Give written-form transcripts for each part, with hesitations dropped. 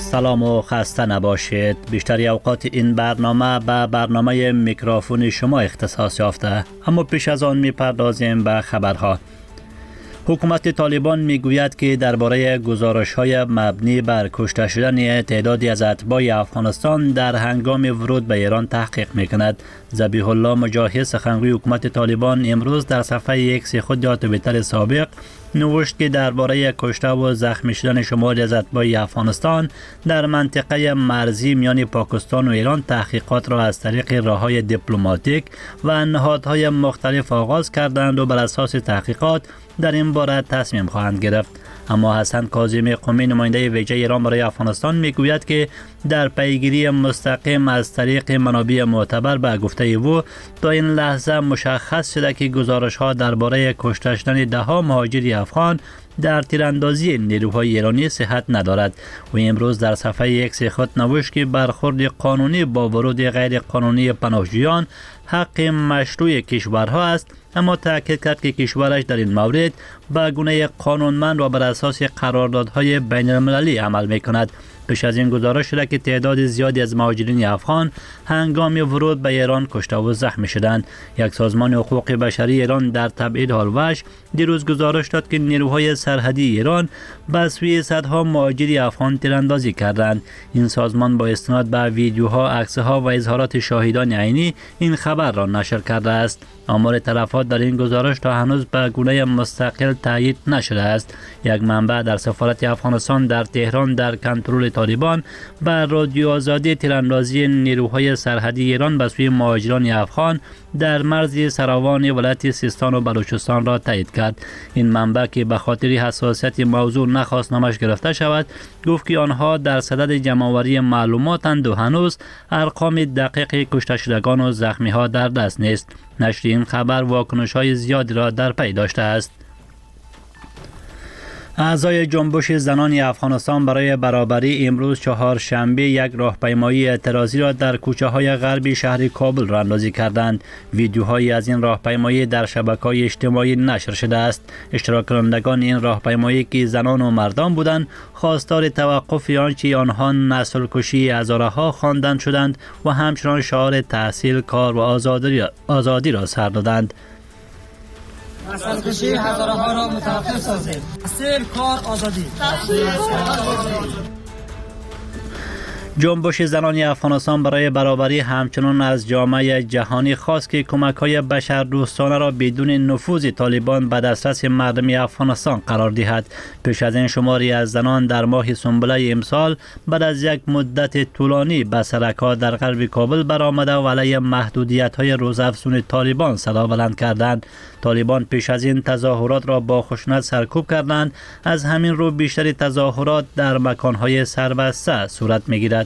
سلام و خسته نباشید. بیشتری اوقات این برنامه به برنامه میکروفون شما اختصاص یافته، اما پیش از آن میپردازیم به خبرها. حکومت طالبان میگوید که درباره گزارش‌های مبنی بر کشته شدن تعدادی از اتباع افغانستان در هنگام ورود به ایران تحقیق میکند. ذبیح الله مجاهد سخنگوی حکومت طالبان امروز در صفحه ایکس خود یا توییتر سابق نوشت که درباره کشته و زخمی شدن شماری از اتباع افغانستان در منطقه مرزی میان پاکستان و ایران تحقیقات را از طریق راه‌های دیپلماتیک و نهادهای مختلف آغاز کردند و بر اساس تحقیقات در این باره تصمیم خواهند گرفت. اما حسن کاظمی قمی نماینده ویژه ایران برای افغانستان میگوید که در پیگیری مستقیم از طریق منابع معتبر به گفته او تا این لحظه مشخص شده که گزارش‌ها درباره کشته شدن ده‌ها مهاجر افغان در تیراندازی نیروهای ایرانی صحت ندارد. و امروز در صفحه ایکس خود نوشت که برخورد قانونی با ورود غیر قانونی پناهجویان حق مشروع کشورها است، اما تاکید کرد که کشورش در این مورد به گونه قانونمند و بر اساس قراردادهای بین المللی عمل می‌کند. پیش از این گزارش شده که تعداد زیادی از مهاجرین افغان هنگام ورود به ایران کشته و زخمی شدند. یک سازمان حقوق بشری ایران در تبعید هالوش دیروز گزارش داد که نیروهای سرحدی ایران به سوی صدها مهاجر افغان تیراندازی کردند. این سازمان با استناد به ویدیوها، عکسها و اظهارات شاهدان عینی این خبر را نشر کرده است. آمار تلفات در این گزارش تا هنوز به گونه مستقل تایید نشده است. یک منبع در سفارت افغانستان در تهران در کنترل طالبان بر رادیو آزادی تیراندازی نیروهای سرحدی ایران به سوی مهاجران افغان در مرز سراوان ولایت سیستان و بلوچستان را تایید کرد. این منبع که به خاطر حساسیت موضوع نخواست نامش گرفته شود، گفت که آنها در صدد جمع‌آوری معلوماتند و هنوز ارقام دقیق کشته شدگان و زخمی ها در دست نیست. نشر این خبر واکنش‌های زیادی را در پی داشته است. اعضای جنبش زنان افغانستان برای برابری امروز چهارشنبه یک راهپیمایی اعتراضی را در کوچه‌های غربی شهر کابل راهاندازی کردند. ویدیوهایی از این راهپیمایی در شبکه‌های اجتماعی نشر شده است. اشتراک کنندگان این راهپیمایی که زنان و مردان بودند، خواستار توقف آنچه آنها نسل کشی هزارها خواندند شدند و همچنان شعار تحصیل، کار و آزادی را سر دادند. نسل کشی هزارها را متوقف سازید. تحصیل، کار، آزادی. جنبش زنان افغانستان برای برابری همچنان از جامعه جهانی خواست که کمک‌های بشردوستانه را بدون نفوذ طالبان به دسترس مردم افغانستان قرار دهد. پیش از این شماری از زنان در ماه سنبله امسال بعد از یک مدت طولانی به سرک‌ها در غرب کابل برآمده و علیه محدودیت‌های روزافزون طالبان صدا بلند کردند. طالبان پیش از این تظاهرات را با خشونت سرکوب کردند. از همین رو بیشتر تظاهرات در مکان‌های سربسته صورت می‌گیرد.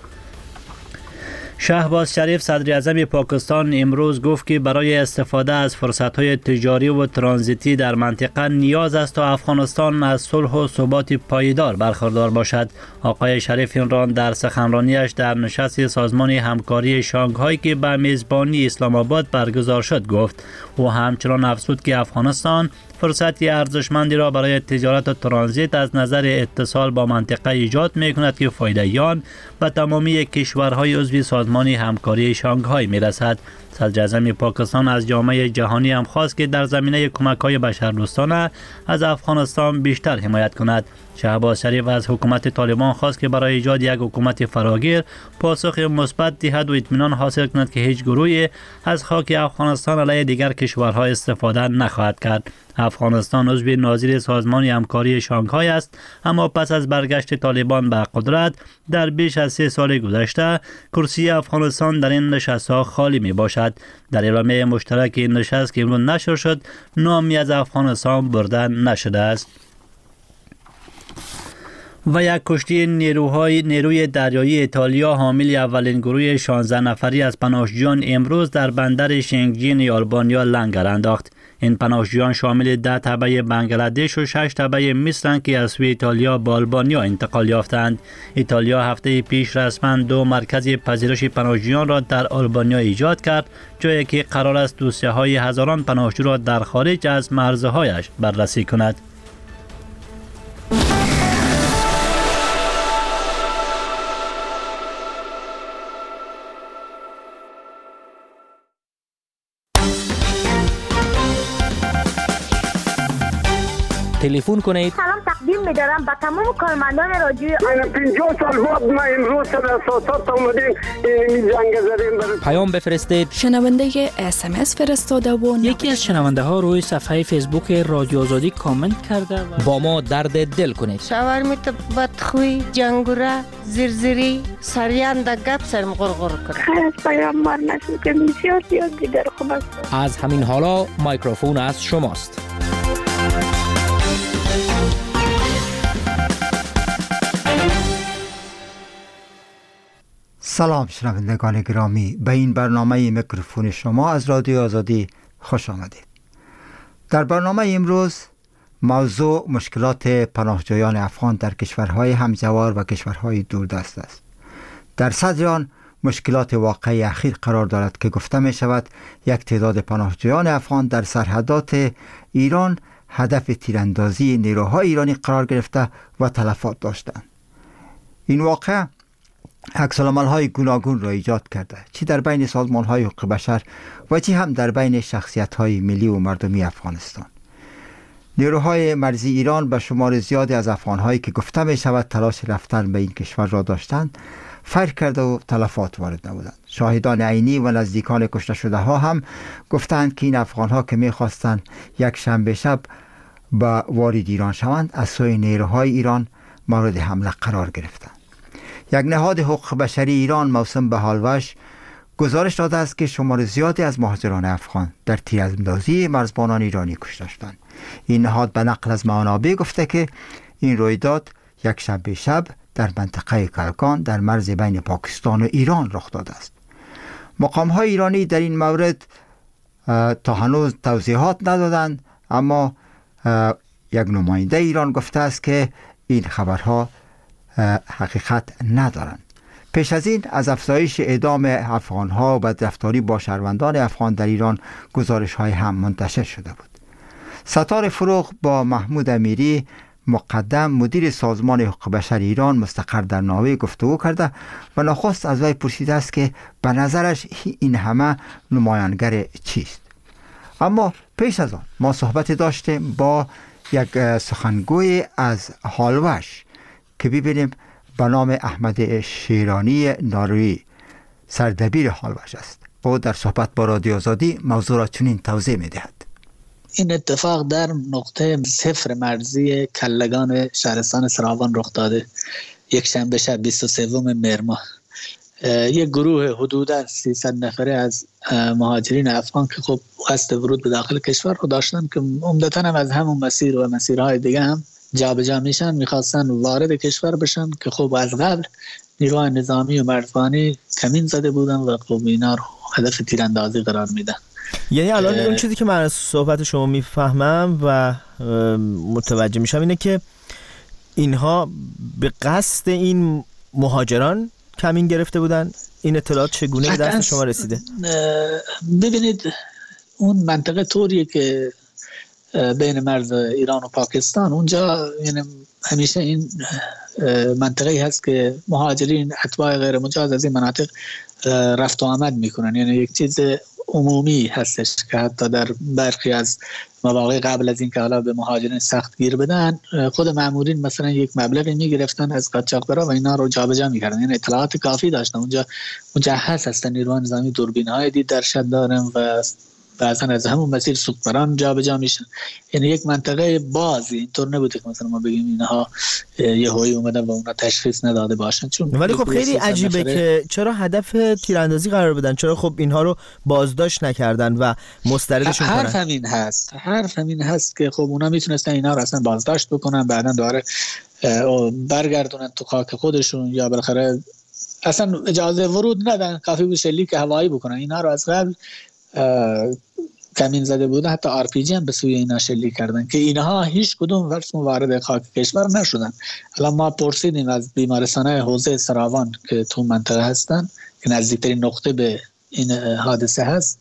شهباز شریف صدر اعظم پاکستان امروز گفت که برای استفاده از فرصت‌های تجاری و ترانزیتی در منطقه نیاز است تا افغانستان از صلح و ثبات پایدار برخوردار باشد. آقای شریف این را در سخنرانیش در نشست سازمان همکاری شانگهای که به میزبانی اسلام آباد برگزار شد گفت. او همچنان افزود که افغانستان فرصتی ارزشمندی را برای تجارت و ترانزیت از نظر اتصال با منطقه ایجاد می‌کند که فایده آن به تمامی کشورهای عضو سازمان همکاری شانگهای می‌رسد. صدر اعظم پاکستان از جامعه جهانی هم خواست که در زمینه کمک‌های بشردوستانه از افغانستان بیشتر حمایت کند. شهباز شریف از حکومت طالبان خواست که برای ایجاد یک حکومت فراگیر پاسخ مثبت دهد و اطمینان حاصل کند که هیچ گروهی از خاک افغانستان علیه دیگر کشورها استفاده نخواهد کرد. افغانستان عضو ناظر سازمان همکاری شانگهای است، اما پس از برگشت طالبان به قدرت در بیش از 3 سال گذشته کرسی افغانستان در این نشست‌ها خالی می باشد. در اعلامیه مشترک این نشست که امروز نشر شد نامی از افغانستان برده نشده است. و یک کشتی نیروی دریایی ایتالیا حامل اولین گروه 16 نفری از پناهجویان امروز در بندر شنگجین آلبانیا لنگر انداخت. این پناهجویان شامل 10 تبع بنگلادش و 6 تبع مصر که از سوی ایتالیا به آلبانیا انتقال یافتند. ایتالیا هفته پیش رسما 2 مرکز پذیرش پناهجویان را در آلبانیا ایجاد کرد، جایی که قرار است دوسیه‌های هزاران پناهجو را در خارج از مرزهایش بررسی کند. تلفن کنید. سلام تقدیم می‌دارم به تمام کارمندان رادیو. من 50 سال بعد ما امروز در اساسات اومدیم این جنگ زدیم. پیام بفرستید. شنونده SMS فرستاده و یکی از شنونده ها روی صفحه فیسبوک رادیو آزادی کامنت کرده و با ما درد دل کنید. شاورمیت بدخوی، جنگوره، زرزری، سریان در گپ سرم غرغر کنه. خیر از پیام بار نشد که بسیار دیگر خوب است. از همین حالا مایکروفون از شماست. سلام شنوندگان گرامی، به این برنامه میکروفون شما از رادیو آزادی خوش آمدید. در برنامه امروز موضوع مشکلات پناهجویان افغان در کشورهای همجوار و کشورهای دوردست است. در صدر آن مشکلات واقعی اخیر قرار دارد که گفته می شود یک تعداد پناهجویان افغان در سرحدات ایران هدف تیراندازی نیروهای ایرانی قرار گرفته و تلفات داشتند. این واقع عکس‌العمل‌های گوناگون را ایجاد کرده، چی در بین سازمان‌های حقوق بشر و چی هم در بین شخصیت‌های ملی و مردمی افغانستان. نیروهای مرزی ایران به شمار زیادی از افغان‌هایی که گفته می شود تلاش رفتن به این کشور را داشتند فیر کرده و تلفات وارد نمودند. شاهدان عینی و نزدیکان کشته شده ها هم گفتند که این افغان‌ها که می‌خواستند یک شنبه شب به وارد ایران شوند از سوی نیروهای ایران مورد حمله قرار گرفتند. یک نهاد حقوق بشری ایران موسوم به هالوش گزارش داده است که شمار زیادی از مهاجران افغان در تیراندازی مرزبانان ایرانی کشته شدند. این نهاد به نقل از منابع گفته که این رویداد یک شنبه شب در منطقه کلکان در مرز بین پاکستان و ایران رخ داده است. مقام‌های ایرانی در این مورد تا هنوز توضیحات ندادند، اما یک نماینده ایران گفته است که این خبرها حقیقت ندارند. پیش از این از افزایش اعدام افغان‌ها و بدرفتاری با شهروندان افغان در ایران گزارش‌های هم منتشر شده بود. ستار فروغ با محمود امیری مقدم مدیر سازمان حقوق بشر ایران مستقر در ناوه گفتگو کرده و نخست از وی پرسیده است که به نظرش این همه نمایانگر چیست. اما پیش از آن ما صحبت داشتیم با یک سخنگوی از هالوش که ببینیم به نام احمد شیرانی ناروی سردبیر هالوش است. او در صحبت با رادیو آزادی موضوع را چنین توضیح می‌دهد. این اتفاق در نقطه صفر مرزی کلگان شهرستان سراوان رخ داده. یک شنبه شب 23 مهر ماه یک گروه حدوداً 300 نفره از مهاجرین افغان که خب قصد ورود به داخل کشور رو داشتن که عمدتاً هم از همون مسیر و مسیرهای دیگه هم جابجا میشن، میخواستن وارد کشور بشن که خب از قبل نیروهای نظامی و مرزبانی کمین زده بودن و خب اینا رو هدف تیراندازی قرار میدن. یعنی الان اون چیزی که من از صحبت شما میفهمم و متوجه میشم اینه که اینها به قصد این مهاجران کمین گرفته بودن. این اطلاعات چگونه به دست شما رسیده؟ ببینید اون منطقه طوریه که بین مرز ایران و پاکستان، اونجا یعنی همیشه این منطقه‌ای هست که مهاجرین اتباع غیر مجاز از این مناطق رفت و آمد میکنن. یعنی یک چیز عمومی هستش که حتی در برخی از مواقع قبل از این که حالا به مهاجرین سخت گیر بدن، خود مامورین مثلا یک مبلغی میگرفتن از قاچاقبرا و اینا رو جابجا میکردن. یعنی اطلاعات کافی داشتن. اونجا مجهز هستن نیروهای نظامی، دوربین‌های دید در شد دارن و بعضا از همون مسیر سوپران جابجا میشن. یعنی یک منطقه بازی، اینطور نبوده که مثلا ما بگیم اینها یهویی اومدن و اونا تشخیص نداده باشن. چون ولی خب خیلی عجیبه که چرا هدف تیراندازی قرار بدن، چرا خب اینها رو بازداشت نکردن و مستردشون کنن. حرف همین هست که خب اونا میتونستن اینا رو اصلا بازداشت بکنن، بعدن دوباره برگردونن تو خاک خودشون، یا بالاخره اصلا اجازه ورود ندن، کافی بود شلیک هوایی بکنن. اینا رو از قبل کمین زده بودن، حتی RPG هم به سوی اینا شلیک کردن که اینها هیچ کدوم وارد خاک کشور نشدن. الان ما پرسیدیم از بیمارستان‌های حوزه سراوان که تو منطقه هستن که نزدیکترین نقطه به این حادثه هست،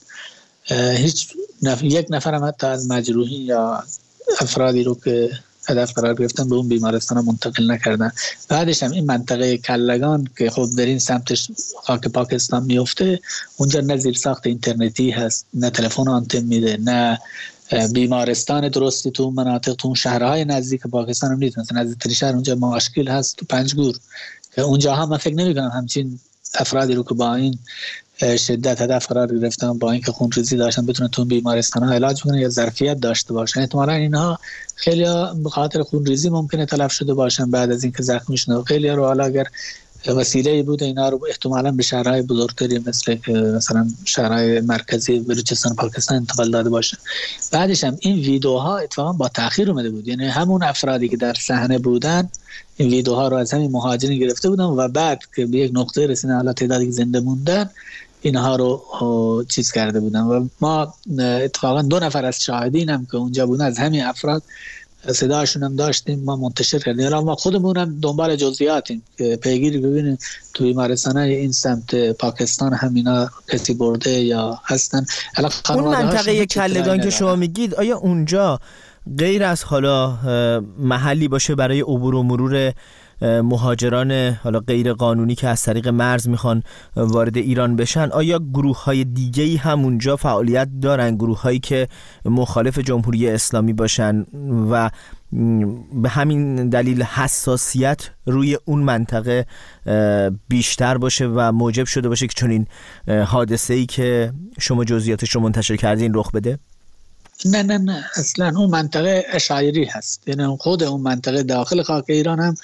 یک نفر هم حتی از مجروحین یا افرادی رو که هدف قرار گرفتن به اون بیمارستان منتقل نکردن. بعدش هم این منطقه کلگان که خب در این سمتش خاک پاکستان میفته، اونجا نه زیرساخت اینترنتی هست، نه تلفن آنتن میده، نه بیمارستان درستی تو مناطق، تو شهرهای نزدیک پاکستان هم نیست. مثلا نزدیکترین شهر اونجا ماشکیل هست تو پنجگور، که اونجا هم من فکر نمی‌کنم همچین افرادی رو که با این شدت هدف قرار گرفتن، با اینکه خونریزی داشتن، بتونن تو بیمارستان‌ها علاج کنن یا ظرفیت داشته باشن. احتمالاً اینها خیلی به خاطر خونریزی ممکنه تلف شده باشن بعد از اینکه زخمی شدن. خیلی رو حالا اگر وسیله بود اینا رو احتمالاً به شهرهای بزرگتری مثلا شهرهای مرکزی بلوچستان پاکستان انتقال داده باشن. بعدش هم این ویدیوها اتفاقا با تأخیر اومده بود، یعنی همون افرادی که در صحنه بودن این ویدیوها رو از همین مهاجرین گرفته بودن و بعد که به یک نقطه رسیدن، حالا تعدادی که زنده موندن اینها رو چیز کرده بودن. و ما اتفاقا 2 نفر از شاهدین هم که اونجا بودن از همین افراد صداشون هم داشتیم، ما منتشر کردیم. حالا ما خودمون هم دنبال جزئیاتیم که پیگیری ببینیم تو بیمارستان‌های این سمت پاکستان همینا کسی برده یا هستن. اون منطقه کلگان که شما میگید، آیا اونجا غیر از حالا محلی باشه برای عبور و مرور مهاجران حالا غیر قانونی که از طریق مرز میخوان وارد ایران بشن، آیا گروه‌های دیگه‌ای هم اونجا فعالیت دارن، گروه‌هایی که مخالف جمهوری اسلامی باشن و به همین دلیل حساسیت روی اون منطقه بیشتر باشه و موجب شده باشه که چنین حادثه‌ای که شما جزئیاتش رو منتشر کردین رخ بده؟ نه اصلا اون منطقه اشایری هست، یعنی خود اون منطقه داخل خاک ایران هم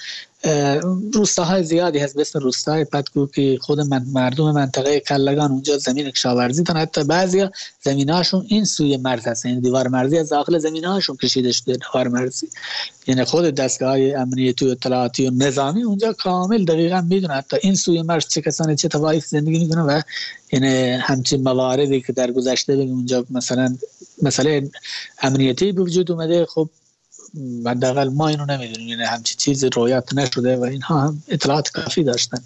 روستاهای زیادی هست، مثل روستای پتکو که خود مردم منطقه کلگان اونجا زمین کشاورزی دارن، حتی بعضیا زمیناشون این سوی مرز هست، یعنی دیوار مرزی از داخل زمیناشون کشیده شده دیوار مرزی. یعنی خود دستگاه‌های امنیتی و اطلاعاتی و نظامی اونجا کامل دقیقاً میدونن حتی این سوی مرز چه کسانی چه طوایف زندگی میکنن و یعنی همچین مواردی که در گذشته بگیم اونجا مثلا مسئله امنیتی به وجود اومده، خب حداقل ما اینو نمیدونیم، یعنی همچین چیزی رویت نشده و اینها هم اطلاعات کافی داشتن.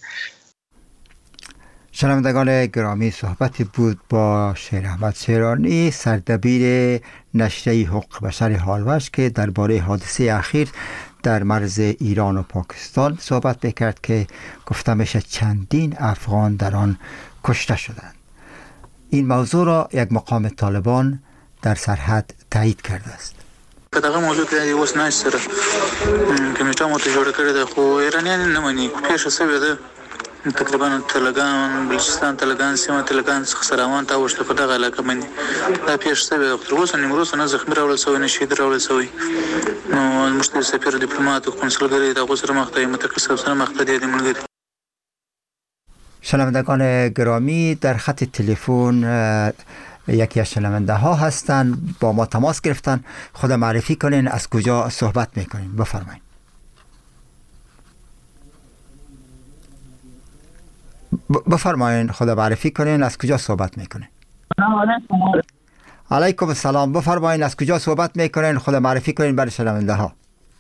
شنوندگان گرامی، صحبتی بود با شیر احمد شیرانی، سردبیر نشریه حقوق بشر هالوش، که درباره حادثه اخیر در مرز ایران و پاکستان صحبت بکرد که گفته میشه چندین افغان در آن کشته شدند. این موضوع را یک مقام طالبان در سرحد تایید کرده است. که دغه موضوع کې اوس نه سره کمیټه مو ته جوړ کړی ده، خو ایرانیان نه مني. پیښه شوې ده تقریبا تلګان، بلوچستان تلګان، سیمه تلګان څخه سراوان ته وشته په دغه علاقه باندې دا پیښه شوې ده. تر اوسه نیمروز نه زخمي راوړل شوی، نه شهید راوړل شوی. نو مشتري سفیر دیپلومات او کنسولګری د غوسره مخته متکسب سره مخته دي ملګری. شنوندگان گرامی، در خط تلفن یکی از شنونده ها هستند، با ما تماس گرفتن. خود معرفی کنین، از کجا صحبت میکنین؟ بفرمایید. بفرمایید، خود معرفی کنین، از کجا صحبت میکنین؟ علیکم السلام. بفرمایید از کجا صحبت میکنین، خود معرفی کنین برای شنونده ها.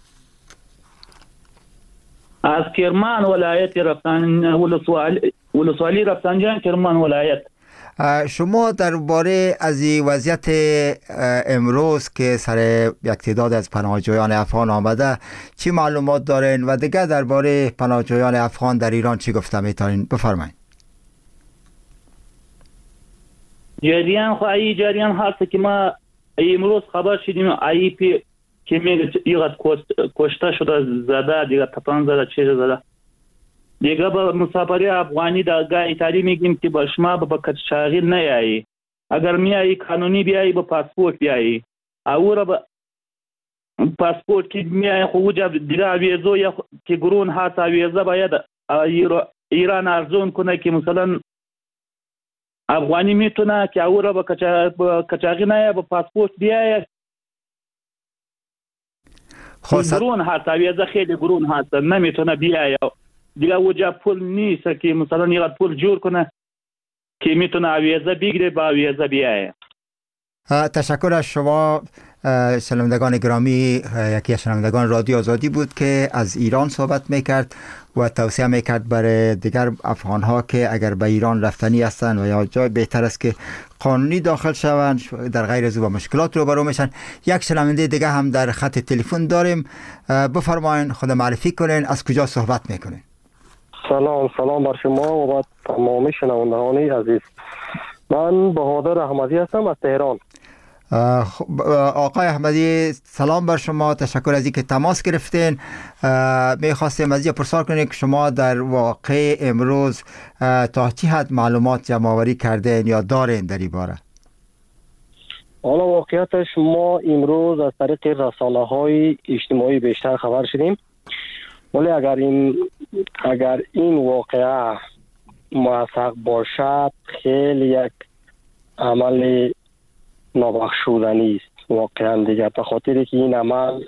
از کرمان ولایت ولسوالی رفسنجان، کرمان ولایت. شما درباره از وضعیت امروز که سر یک تعداد از پناهجویان افغان آمده چی معلومات دارین و دیگه درباره پناهجویان افغان در ایران چی گفته میتونین؟ بفرمایید. جریان هست که ما امروز خبر شدیم ای پی که میگه یاد کشته شده، زده دیگه، تپان زده، چیز زده دیگه. با مسافری افغانی در ایتالی میگیم که با شما با کچاغی نیایی، اگر میایی قانونی بیایی با پاسپورت بیایی، او را با پاسپورت که میایی خوجه دیگه ویزو یا که گرون هست ویزا باید ایران ارزون کنه که مثلا افغانی میتونه که او را با کچاغی نیایی با پاسپورت بیایی. گرون هست ویزا، خیلی گرون هست، نمیتونه بیایی دیگه. وجه پول نیست که مثلا یه پول جور کنه که میتونه ویزا بگیره با ویزا بیایه. تشکر از شما شنوندگان گرامی. یکی از شنوندگان رادیو آزادی بود که از ایران صحبت میکرد و توصیه میکرد برای دیگر افغان ها که اگر به ایران رفتنی هستند و یا جای بهتر است که قانونی داخل شوند، در غیر از با مشکلات روبرو میشن. یک شنونده دیگه هم در خط تلفن داریم. بفرمایید، خود معرفی کنین، از کجا صحبت میکنین؟ سلام بر شما و با تمامی شنوندگان عزیز. من بهادر احمدی هستم از تهران. آقای احمدی سلام بر شما، تشکر از اینکه تماس گرفتین. میخواستیم از پرسان کنیم که شما در واقع امروز تا چه حد معلومات جمع آوری کردین یا دارین در این باره؟ حالا واقعیتش ما امروز از طریق رسانه‌های اجتماعی بیشتر خبر شدیم، ولی اگر این واقعه موثق باشد خیلی یک عمل نابخشودنی است واقعا دیگه، به خاطر که این عمل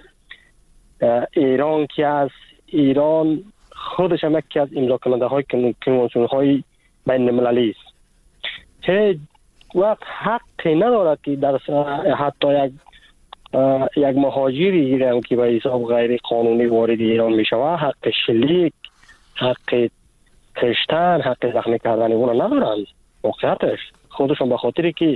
ایران که از ایران خودش هم یکی از امضا کننده های کنوانسیون های بین المللی است، هیچ وقت حقی ندارد که در حتی یک مهاجر ایران که به حساب غیر قانونی وارد ایران می شود حق شلیک، حق کشتن، حق زخمی کردن اون ندارند. واقعیتش خودشون به خاطر که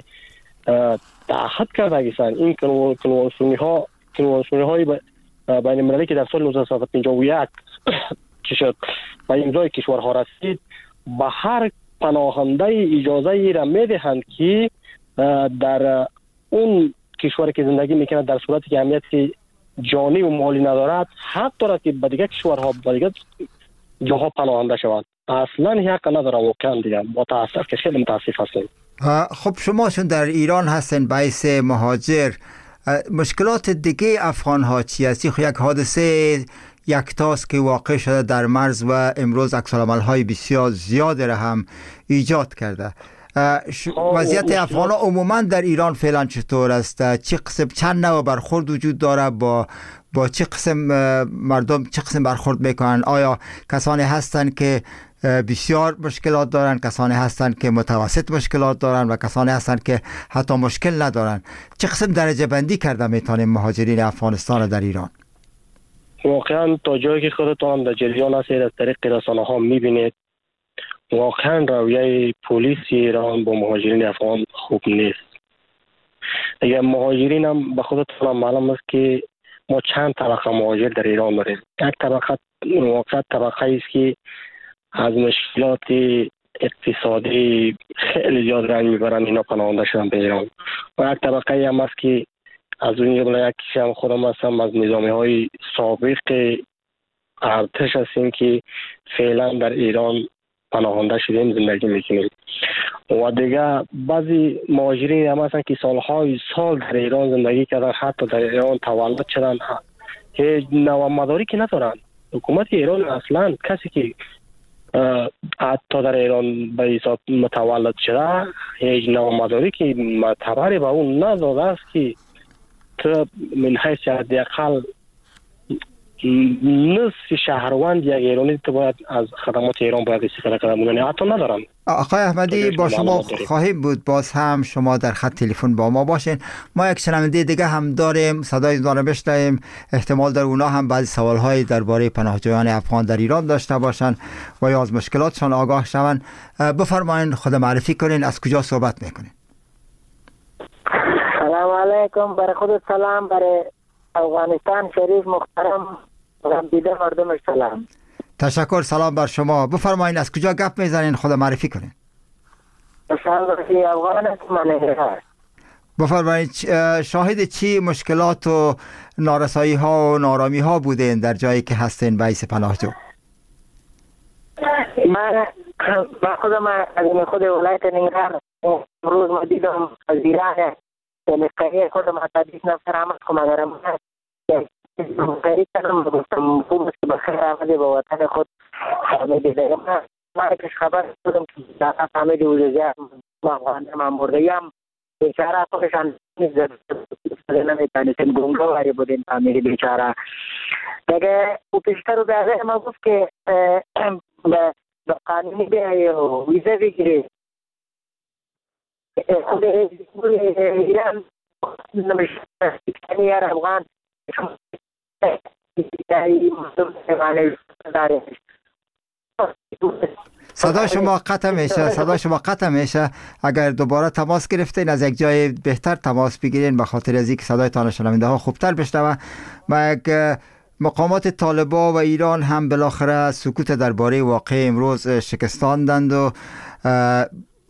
تعهد کرده گیستن این کنوانسیون های بین المللی که در سال 1951 که شد و امضای کشورها رسید، به هر پناهنده اجازه ای را میدهند که در اون کشوری که زندگی میکنه در صورتی که اهمیت جانی و مالی ندارد حق دارد که به دیگه کشورها به دیگه جاها پناهنده شود. اصلا حق نداره واقعا دیگه. متاسف که خیلی متاسف هستیم. خب شما چون در ایران هستین باعث مهاجر، مشکلات دیگه افغان ها چی است؟ یک حادثه یکتاست که واقع شده در مرز و امروز عکس‌العمل های بسیار زیاد را هم ایجاد کرده. وضعیت افغان ها عموما در ایران فعلا چطور است؟ چه قسم چند نوع برخورد وجود داره؟ با چه قسم مردم چه قسم برخورد میکنن؟ آیا کسانی هستند که بسیار مشکلات دارن، کسانی هستند که متوسط مشکلات دارن و کسانی هستند که حتی مشکل ندارن؟ چه قسم درجه بندی کرده میتونیم مهاجرین افغانستان در ایران؟ واقعا تا جایی که خودتان در جریان هستید از طریق رسانه ها میبینید، واقعا رویه پلیس ایران با مهاجرین افغان خوب نیست. اگر مهاجرین هم به خودتان هم معلوم است که ما چند طبقه مهاجر در ایران داریم. یک طبقه واقعا طبقه است که از مشکلات اقتصادی خیلی زیاد رنج میبرن، اینا پناهنده شدن به ایران. و یک طبقه هم است که از اون جمله یکیش هم خودم هستم از نظامی های سابق ارتش هستیم که فعلا در ایران پناهنده شدیم زندگی میکنیم. و دیگه بعضی مهاجرین هم هستن که سالهای سال در ایران زندگی کردن، حتی در ایران تولد شدن، هیچ نوع مدارکی ندارن. حکومت ایران اصلا کسی که حتی در ایران به حساب متولد شده هیچ نوع مدارکی معتبری به اون نداده است که تو من حیث حداقل نصف شهروند یک ایرانی تو باید از خدمات ایران باید استفاده کنه، حتی ندارم. آقای احمدی با شما خواهیم بود، باز هم شما در خط تلفن با ما باشین. ما یک شنونده دیگه هم داریم، صدای داره بشنویم، احتمال در اونا هم بعضی سوالهای درباره پناهجویان افغان در ایران داشته باشن و یا از مشکلاتشان آگاه شون. بفرمایید خود معرفی کنین، از کجا صحبت میکنین؟ سلام علیکم. برای خود سلام، برای افغانستان شریف محترم غمدیده مردمش سلام. تشکر، سلام بر شما. بفرمایید از کجا گپ میزنین، خود معرفی کنین. بفرمایید شاهد چی مشکلات و نارسایی ها و نارامی ها بودین در جایی که هستین باعث پناهجو؟ من خودم از خود ولایت ننگرهار امروز ما دیدم از ایران نقیه خودم حتی 20 نفر آمد که مدارم کردم گفتم خوب است که بخیر آمده به وطن خود فهمیده. من کش خبر بودم که داخل فهمیده وزیار من مردهیم بیچاره خودشان نمیتانستیم گنگاه واری بودیم فهمیده بیچاره دیگه. او پیشتر رو به ما گفت که به قانونی بیایی و ویزه بگیری. خود ایران نمیشتنی افغان صدا شما قطع میشه. اگر دوباره تماس گرفتین از یک جای بهتر تماس بگیرین به خاطر از اینکه صدایتان شنونده ها خوبتر بشنوه. مقامات طالبان و ایران هم بالاخره سکوت درباره واقع امروز شکستاندند و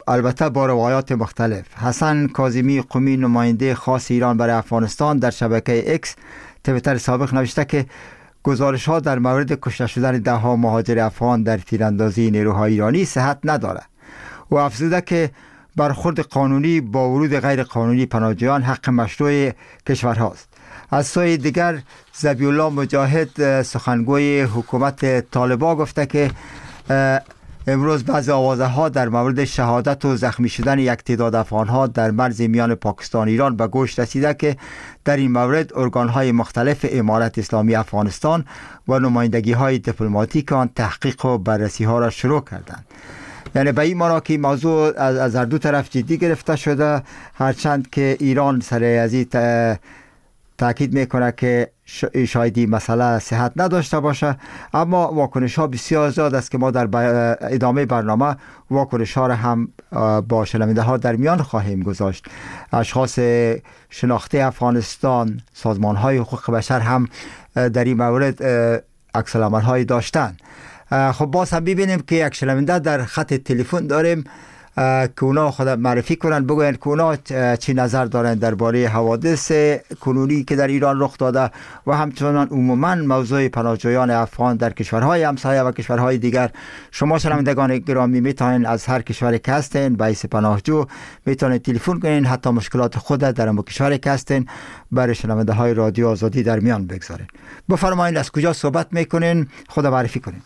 البته با روایات مختلف. حسن کاظمی قمی، نماینده خاص ایران برای افغانستان، در شبکه اکس توییتر سابق نوشته که گزارش ها در مورد کشته شدن ده ها مهاجر افغان در تیراندازی نیروهای ایرانی صحت ندارد و افزوده که برخورد قانونی با ورود غیر قانونی پناهجویان حق مشروع کشور هاست. از سوی دیگر ذبیح الله مجاهد سخنگوی حکومت طالبان گفته که امروز بعضی آوازه ها در مورد شهادت و زخمی شدن یک تعداد افغان ها در مرز میان پاکستان ایران به گوش رسیده که در این مورد ارگان های مختلف امارت اسلامی افغانستان و نمایندگی های دیپلماتیک آن تحقیق و بررسی ها را شروع کردند. یعنی به این معنی که موضوع از هر دو طرف جدی گرفته شده، هرچند که ایران سر از این تاکید میکنه که شاید این مسئله صحت نداشته باشه، اما واکنش ها بسیار زیاد است که ما در ادامه برنامه واکنش ها را هم با شنونده ها در میان خواهیم گذاشت. اشخاص شناخته افغانستان، سازمان های حقوق بشر هم در این مورد عکس العمل های داشتن. خب باز هم ببینیم که یک شنونده در خط تلفن داریم که اونا خود معرفی کنن، بگوین که اونا چی نظر دارن درباره حوادث کنونی که در ایران رخ داده و همچنان عموما موضوع پناهجویان افغان در کشورهای همسایه و کشورهای دیگر. شما شنوندگان گرامی میتونین از هر کشوری که هستین به حیث پناهجو میتونین تلفن کنین، حتی مشکلات خود در اون کشوری که هستین برای شنونده های رادیو آزادی در میان بگذارین. بفرمایید از کجا صحبت میکنین، خود معرفی کنین.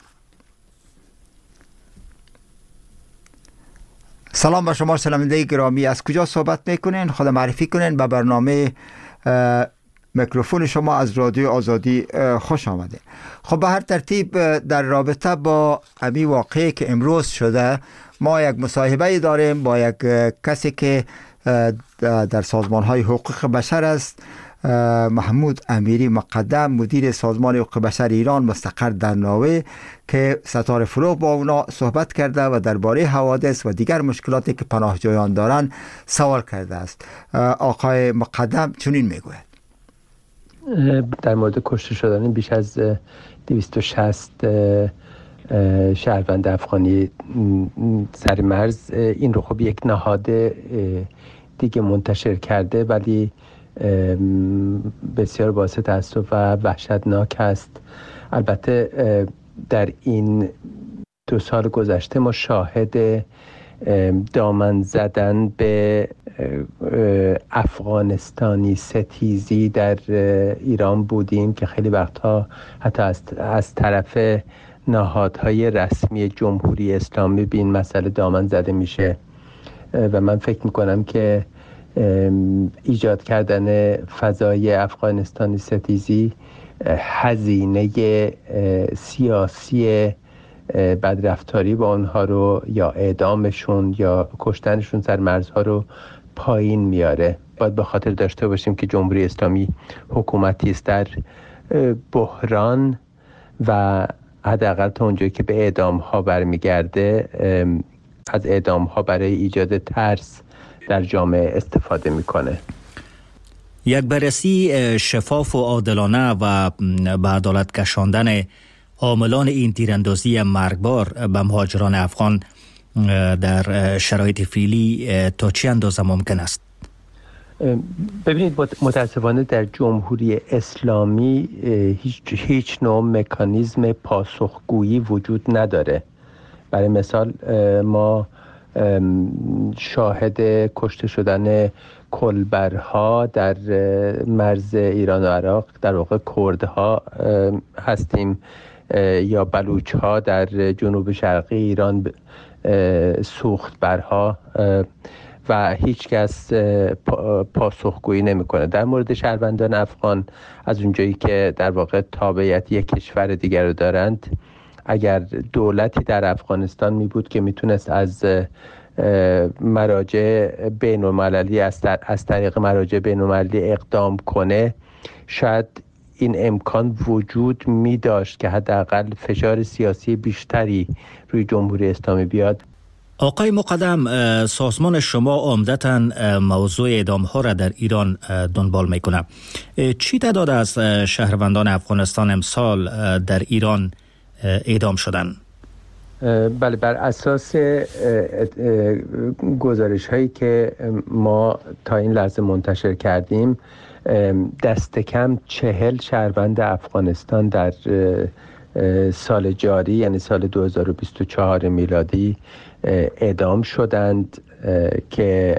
سلام به شما شنونده گرامی، از کجا صحبت میکنین؟ خود معرفی کنین. به برنامه میکروفون شما از رادیو آزادی خوش آمده. خب به هر ترتیب در رابطه با امی واقعی که امروز شده ما یک مصاحبه داریم با یک کسی که در سازمان های حقوق بشر است، محمود امیری مقدم، مدیر سازمان حقوق بشر ایران مستقر در نروژ، که ستاره فروغ با اونا صحبت کرده و درباره حوادث و دیگر مشکلاتی که پناهجویان دارن سوال کرده است. آقای مقدم چنین میگوید: در مورد کشته شدن بیش از 260 شهروند افغانی سر مرز، این رو خب یک نهاد دیگه منتشر کرده، ولی بسیار باعث تأسف و وحشتناک است. البته در این 2 سال گذشته ما شاهد دامن زدن به افغانستانی ستیزی در ایران بودیم که خیلی وقتها حتی از طرف نهادهای رسمی جمهوری اسلامی به این مسئله دامن زده میشه و من فکر میکنم که ایجاد کردن فضای افغانستانی ستیزی هزینه سیاسی بدرفتاری با آنها رو یا اعدامشون یا کشتنشون سر مرزها رو پایین میاره. باید به خاطر داشته باشیم که جمهوری اسلامی حکومتی است در بحران و حداقل تا اونجایی که به اعدام ها برمیگرده از اعدام ها برای ایجاد ترس در جامعه استفاده میکنه. یک بررسی شفاف و عادلانه و به عدالت کشاندن عاملان این تیراندازی مرگبار به مهاجران افغان در شرایط فعلی تا چه اندازه ممکن است؟ ببینید، متاسفانه در جمهوری اسلامی هیچ نوع مکانیزم پاسخگویی وجود نداره. برای مثال ما شاهد کشته شدن کلبرها در مرز ایران و عراق، در واقع کردها هستیم، یا بلوچها در جنوب شرقی ایران، سوختبرها، و هیچ کس پاسخگویی نمیکنه. در مورد شهروندان افغان، از اونجایی که در واقع تابعیت یک کشور دیگر رو دارند، اگر دولتی در افغانستان می بود که میتونست از مراجع بین‌المللی از طریق مراجع بین‌المللی اقدام کنه، شاید این امکان وجود می داشت که حداقل فشار سیاسی بیشتری روی جمهوری اسلامی بیاد. آقای مقدم، سازمان شما عمدتاً موضوع اعدام ها را در ایران دنبال میکنه. چی تعداد از شهروندان افغانستان امسال در ایران اعدام شدند؟ بله، بر اساس گزارش هایی که ما تا این لحظه منتشر کردیم دست کم 40 شهروند افغانستان در سال جاری یعنی سال 2024 میلادی اعدام شدند که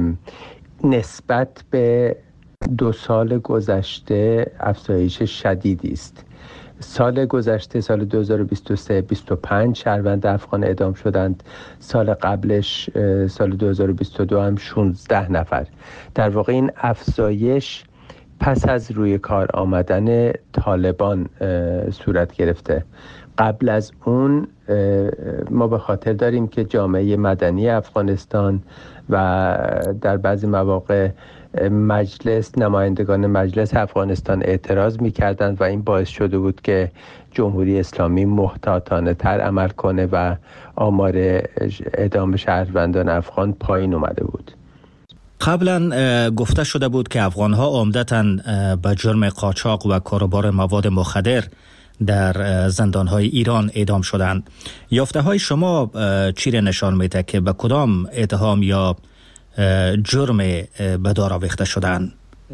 نسبت به 2 سال گذشته افزایش شدیدی است. سال گذشته سال 2023 25 شهروند افغان اعدام شدند، سال قبلش سال 2022 هم 16 نفر. در واقع این افزایش پس از روی کار آمدن طالبان صورت گرفته. قبل از اون ما به خاطر داریم که جامعه مدنی افغانستان و در بعضی مواقع نمایندگان مجلس افغانستان اعتراض می‌کردند و این باعث شده بود که جمهوری اسلامی محتاطانه تر عمل کنه و آمار اعدام شهروندان افغان پایین اومده بود. قبلا گفته شده بود که افغان‌ها عمدتاً به جرم قاچاق و کاروبار مواد مخدر در زندان‌های ایران اعدام شدند. یافته‌های شما چی را نشان میده که به کدام اتهام یا جرم به دار آویخته شدند؟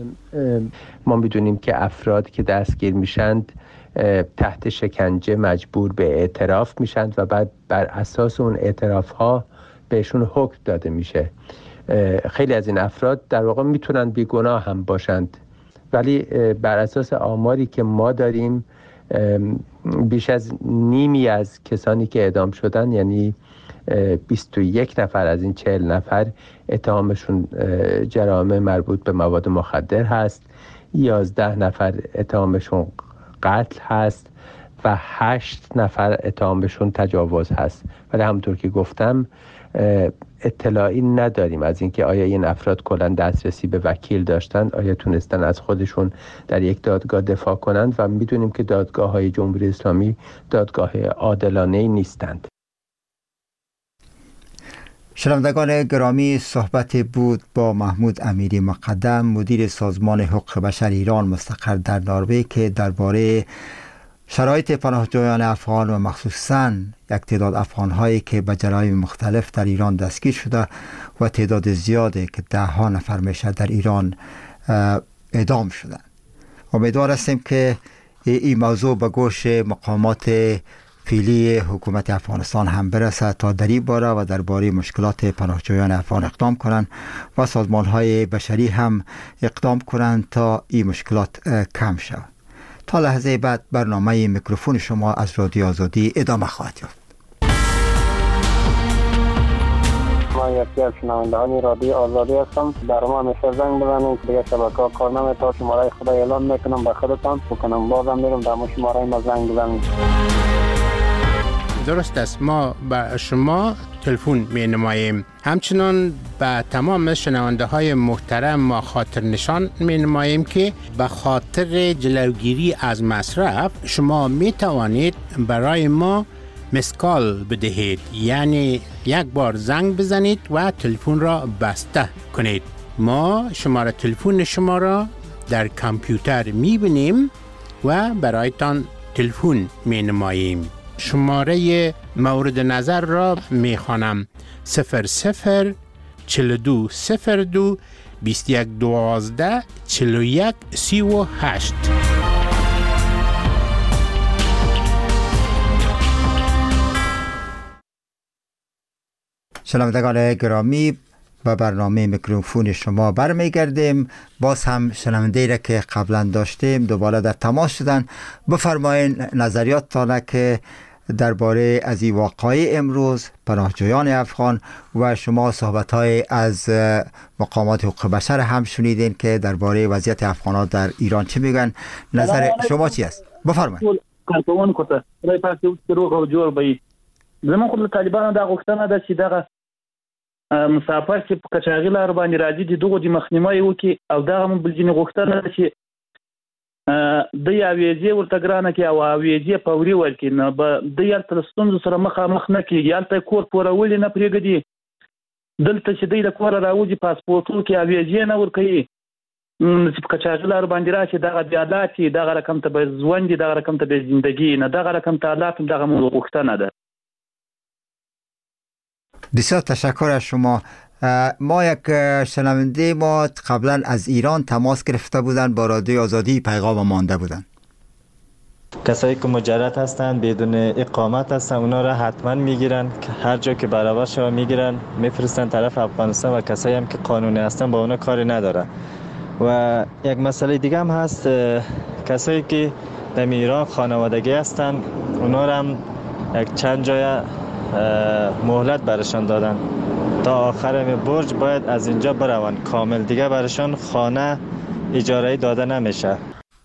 ما می‌دونیم که افراد که دستگیر میشند تحت شکنجه مجبور به اعتراف میشند و بعد بر اساس اون اعتراف‌ها بهشون حکم داده میشه. خیلی از این افراد در واقع میتونن بیگناه هم باشند، ولی بر اساس آماری که ما داریم بیش از نیمی از کسانی که اعدام شدن یعنی 21 نفر از این 40 نفر اتهامشون جرائم مربوط به مواد مخدر هست، 11 نفر اتهامشون قتل هست و 8 نفر اتهامشون تجاوز هست. ولی همونطور که گفتم اطلاعی نداریم از اینکه آیا این افراد کلا دسترسی به وکیل داشتند، آیا تونستن از خودشون در یک دادگاه دفاع کنند و میدونیم که دادگاه‌های جمهوری اسلامی دادگاه عادلانه‌ای نیستند. شنوندگان گرامی، صحبت بود با محمود امیری مقدم، مدیر سازمان حقوق بشر ایران مستقر در نروژ که درباره شرایط پناهجویان افغان و مخصوصاً یک تعداد افغان‌هایی که به جرایم مختلف در ایران دستگیر شده و تعداد زیادی که 10 نفر میشه در ایران اعدام شدن. امیدوار هستیم که این موضوع به گوش مقامات فعلی حکومت افغانستان هم برسه تا در این باره و درباره مشکلات پناهجویان افغان اقدام کنند و سازمان‌های بشری هم اقدام کنند تا این مشکلات کم شود. تا لحظه بعد برنامه میکروفون شما از رادیو آزادی ادامه خواهد یافت. من یکی از شنوندگان رادیو آزادی هستم. در ما همیشه زنگ بزنید که دیگه شبکه‌ها کار نمی‌کنه. شماره خدا اعلان میکنم به خودتان بکنم، بازم میرم در شماره ما زنگ بزنید. درست است، ما به شما تلفن می نماییم. همچنان به تمام شنونده های محترم ما خاطر نشان می نماییم که به خاطر جلوگیری از مصرف شما می توانید برای ما مسکال بدهید، یعنی یک بار زنگ بزنید و تلفن را بسته کنید. ما شماره تلفن شما را در کامپیوتر می بینیم و برایتان تلفن می نماییم. شماره مورد نظر را می خوانم: 00 42 02 21 12 41 38. شنوندگان گرامی، با برنامه میکروفون شما برمیگردیم. باز هم شنونده را که قبلا داشتیم دوباره در تماس شدن. بفرمایین نظریاتتان که درباره از این واقعه امروز پناهجویان افغان و شما صحبت‌های از مقامات حقوق بشر هم شنیدین که درباره وضعیت افغان‌ها در ایران چی میگن. نظر شما چی است؟ بفرمایید. کارکوونکو ته خدای پاک دې روغ او جوړ به زموږ خو د طالبانو دا غوښتنه ده چې دغه مسافر چې په قاچاقي لارو باندې راځي دغه د مخنیوي وکړي او دغه هم بل ځینې غوښتنه ده چې د یاویزې ورته ګرانه کې او یاویزې فوري ورکړي، نه به د یالته ستونزو سره مخامخ نه کېږي. یالته کور پورولې نه پرېږدي، دلته چې دی د کوره راوځي پاسپورټونو کې یاویزې نه ورکوي، چې په قاچاقي لارو باندې راشي دغه بیادات دي، دغه رقم ته به ژوند دي، دغه رقم ته به زندګي نه، دغه رقم ته حالات دغه موږ غوښتنه ده. بسیار تشکر از شما. ما یک شنونده ما قبلا از ایران تماس گرفته بودن، با رادیو آزادی پیغام مانده بودن. کسایی که مجرد هستن بدون اقامت هستن اونا را حتما میگیرن، هر جا که برابر شما میگیرن میفرستن طرف افغانستان و کسایی هم که قانونی هستن با اونا کاری نداره. و یک مسئله دیگه هم هست، کسایی که در ایران خانوادگی هستن اونا را هم یک چند جای مهلت برشان دادن تا آخر برج باید از اینجا بروند کامل، دیگه برشان خانه اجاره‌ای داده نمیشه.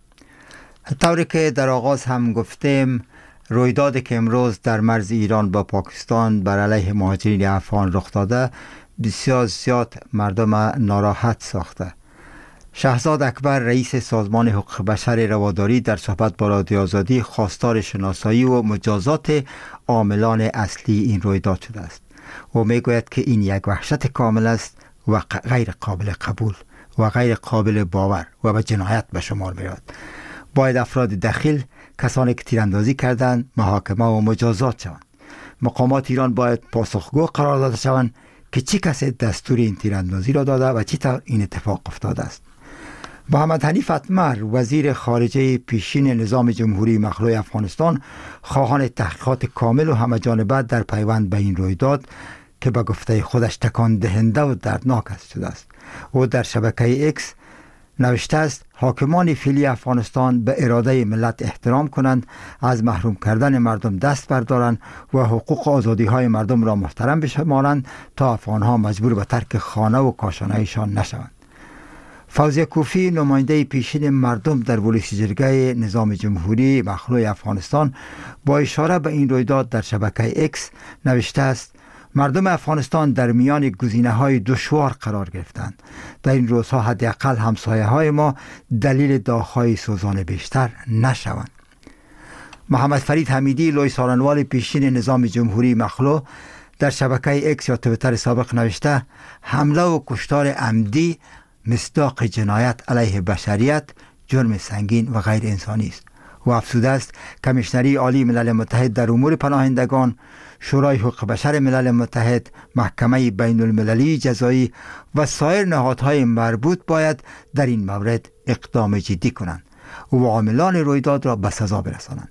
طوری که در آغاز هم گفتیم، رویدادی که امروز در مرز ایران با پاکستان بر علیه مهاجرین افغان رخ داده بسیار زیاد مردم ناراحت ساخته. شهزاد اکبر رئیس سازمان حقوق بشر رواداری در صحبت با رادیو آزادی خواستار شناسایی و مجازات عاملان اصلی این رویداد شده است و میگوید که این یک وحشت کامل است و غیر قابل قبول و غیر قابل باور و به جنایت به شمار می‌آید. باید افراد دخیل، کسانی که تیراندازی کردند، محاکمه و مجازات شوند. مقامات ایران باید پاسخگو قرار داده شوند که چه کسی دستور این تیراندازی را داده و چطور این اتفاق افتاده است. محمد حنیف اتمر وزیر خارجه پیشین نظام جمهوری مخلوع افغانستان خواهان تحقیقات کامل و همه‌جانبه در پیوند به این رویداد که به گفته خودش تکان دهنده و دردناک شده است و در شبکه اکس نوشته است حاکمان فعلی افغانستان به اراده ملت احترام کنند، از محروم کردن مردم دست بردارند و حقوق و آزادی های مردم را محترم بشمارند تا افغانها مجبور به ترک خانه و کاشانه‌ایشان نشوند. فوزیه کوفی نماینده پیشین مردم در ولایت جرگه نظام جمهوری مخلوع افغانستان با اشاره به این رویداد در شبکه اکس نوشته است مردم افغانستان در میان گزینه‌های دشوار قرار گرفتند. در این روزها حداقل همسایه‌های ما دلیل داغ‌های سوزان بیشتر نشوند. محمد فرید حمیدی لوی سالنوال پیشین نظام جمهوری مخلوع در شبکه اکس یا توییتر سابق نوشته حمله و کشتار عمدی مصداق جنایت علیه بشریت، جرم سنگین و غیر انسانی است و افزوده است کمیشنری عالی ملل متحد در امور پناهندگان، شورای حقوق بشر ملل متحد، محکمه بین المللی جزایی و سایر نهادهای مربوط باید در این مورد اقدام جدی کنند و عاملان رویداد را به سزا برسانند.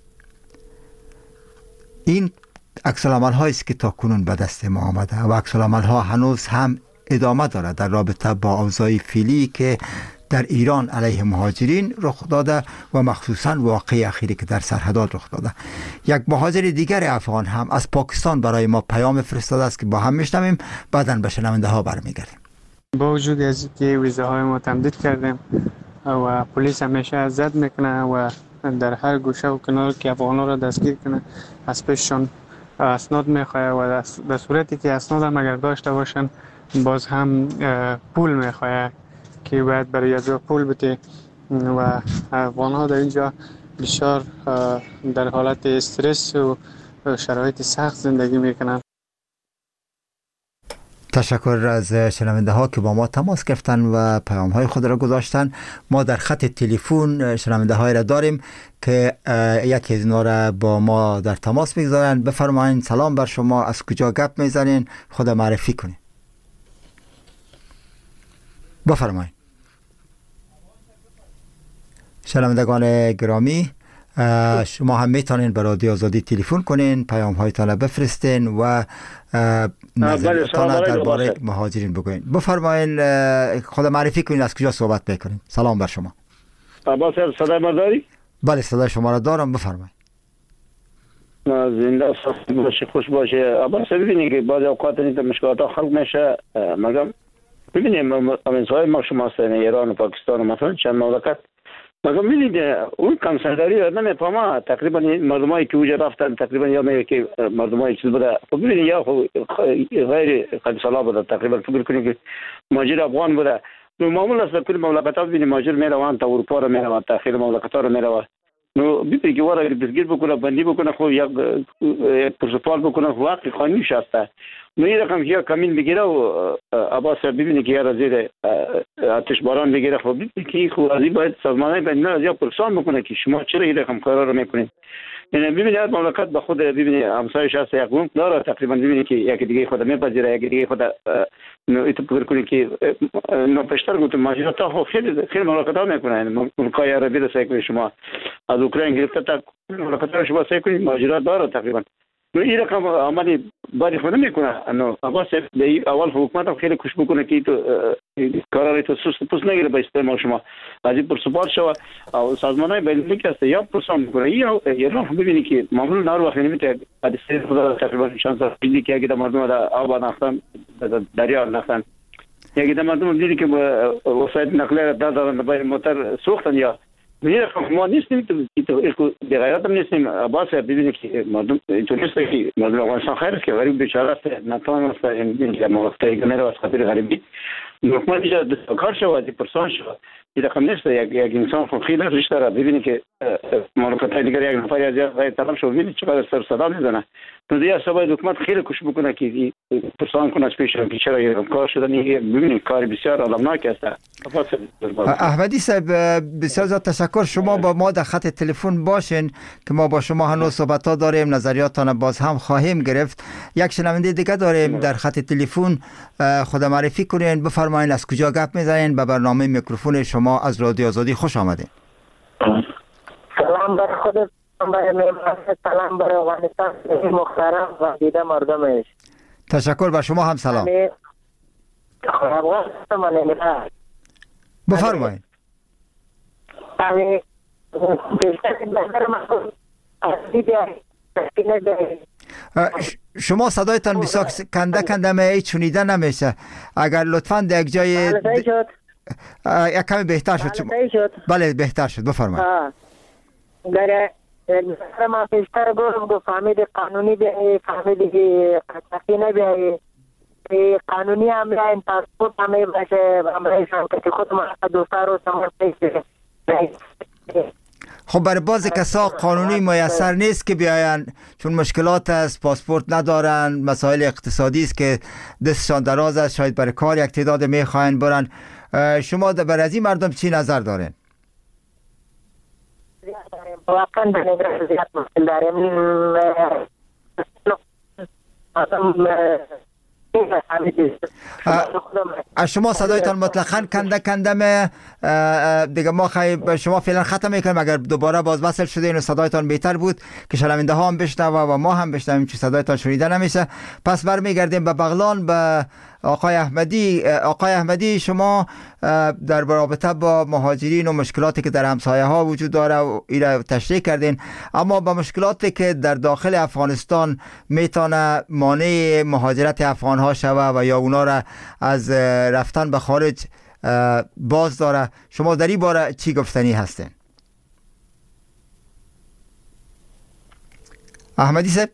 این عکس‌العمل هایی است که تاکنون به دست ما آمده و عکس‌العمل ها هنوز هم ادامه دارد در رابطه با اوضاع فعلی که در ایران علیه مهاجرین رخ داده و مخصوصا واقعه اخیری که در سرحدات رخ داده. یک مهاجر دیگر افغان هم از پاکستان برای ما پیام فرستاده است که با هم میشنویم، بعداً به شنونده ها برمیگردیم. با وجود از که ویزاهای ما تمدید کردیم و پلیس همیشه زد میکنه و در هر گوشه و کنار که افغانا را دستگیر کنه از پیششان اسناد میخواه و در صورتی که اسناد هم اگر داشته باشن باز هم پول میخواه که باید برای از پول بده و افغان ها در اینجا بسیار در حالت استرس و شرایط سخت زندگی میکنن. تشکر از شنونده ها که با ما تماس گرفتن و پیام های خود را گذاشتن. ما در خط تلفن شنونده های را داریم که یکی از اینا را با ما در تماس میگذارن. بفرمایید. سلام بر شما، از کجا گپ میزنین؟ خود معرفی کنین. بفرمایید. شنوندگان گرامی، شما هم میتونین به رادیو آزادی تلفن کنین، پیام هایتان بفرستین و نظرتان درباره مهاجرین بگوین. بفرمایید، خود معرفی کنین، از کجا صحبت میکنین؟ سلام بر شما. عباس صدای ما داری؟ بله صدای شما را دارم، بفرمایید. زنده باشه، خوش باشه. عباس ببینید که بعضی اوقات این مشکلات خلق میشه، مگم ببینیم امنهای ما شما هستن ایران و پاکستان و مثلا چند مملکت، مگم ببینید اون کمسرداری آدم پاما تقریبا مردمایی که اونجا رفتن تقریبا یا میگه که مردمایی چیز بوده، خب ببینید یا غیر قد سالا بوده، تقریبا فکر کنید که مهاجر افغان بوده. معمول است کل مملکت ها ببینید مهاجر میروند تا اروپا رو میروند، تا خیلی مملکت ها رو میروند. نو ببینید که وارد دستگیر بکنه، بندی بکنه، خب یک پرسپال بکنه، واقعی قانونی شسته. نو این رقم که کمین بگیره و عباس ببینید که یه زیر آتش باران بگیره، خب ببینید که خب از این باید سازمانهای بین‌الملل از یا پرسان بکنه که شما چرا این رقم کارا رو میکنید. یعنی ببینید هر مملکت به خود ببینید همسایش هست، یک قوم داره تقریبا، ببینید که یک دیگه خود میپذیره، یک دیگه خود ایتو فکر کنید که نو پشتر گفتم ماجرات ها خیلی مملکت‌ها میکنن. ملکای عربی رو سعی کنید شما از اوکراین گرفته تا مملکت‌ها شما سعی کنید ماجرات داره تقریبا. نو این رقم عملی باری خود نمیکنه. نو عباس اول حکومت هم خیلی کوشش بکنه که تو کارا تو سوست پوست نگیره به استعمال شما از این پرسپال شو او سازمانهای بین‌المللی که است یا پرسان میکنه یا ایران ببینید که معمولا نار وقت نمیته از سری خدا تقریبا شانس دیدی که اگه در مردم در آب نختن دریا نختن اگه در مردم دیدی که وسایل نقلیه دادن به موتور سوختن یا میره ما نیستیم تو به غیرت هم نیستیم. عباس ببینید که مردم اینطور نیست که مردم افغانستان خیر است که غریب بیچاره است، نتوان است این که موقعی که میره از خاطر غریبی حکومت اینجا دستکار شود پرسان شود. این رقم نیست. یک انسان خود خیلی ارزش داره. ببینید که مملکت‌های دیگر یک نفر از یک طرف شو ببینید چقدر سر صدا میزنه. تو دیگه سبای حکومت خیلی کوشش بکنه که پرسان کنه پیش که چرا این کار شده. ببینید کار بسیار آلمناک است. احمدی صاحب بسیار زیاد تشکر. شما با ما در خط تلفن باشین که ما با شما هنوز صحبت‌ها داریم، نظریاتتان باز هم خواهیم گرفت. یک شنونده دیگه داریم در خط تلفن، خود معرفی کنین، بفرمایید از کجا گپ میزنین. به برنامه میکروفون شما از رادیو آزادی خوش آمدین. سلام بر خودت، سلام بر افغانستان محترم و دیده مردمش. تشکر. و شما هم سلام. بفرمایید. شما صدایتان بسیار کنده کنده می شنیده نمیشه. اگر لطفاً در یک جای یک کمی بهتر شد. بله بهتر شد. بفرمایید. در ما پیشتر گفتم فهمید قانونی بیایی، فهمید قطعی نبیایی، قانونی هم بیاین، پاسپورت همه باشه، امریشان که خود ما دوستا رو سمار پیشه. خب برای بعض کسا قانونی میسر نیست که بیاین، چون مشکلات است، پاسپورت ندارن، مسائل اقتصادی است که دستشان دراز است، شاید برای کار یک تعداد میخواین برن. شما بر از این مردم چی نظر دارین؟ واقعا به نظر زیاد مشکل داریم. شما صدایتان مطلقاً کنده کنده دیگه ما شما فعلا ختم میکنیم. اگر دوباره باز وصل شدین و صدایتان بهتر بود که شنونده ها هم بشنوه و ما هم بشنویم که صدایتان شنیده نمیشه. پس برمیگردیم به بغلان به آقای احمدی. آقای احمدی، شما در رابطه با مهاجرین و مشکلاتی که در همسایه ها وجود داره و اینا تشریح کردین، اما با مشکلاتی که در داخل افغانستان میتونه مانع مهاجرت افغان ها شوه و یا اونا را از رفتن به خارج باز داره، شما در این باره چی گفتنی هستین؟ احمدی صاحب.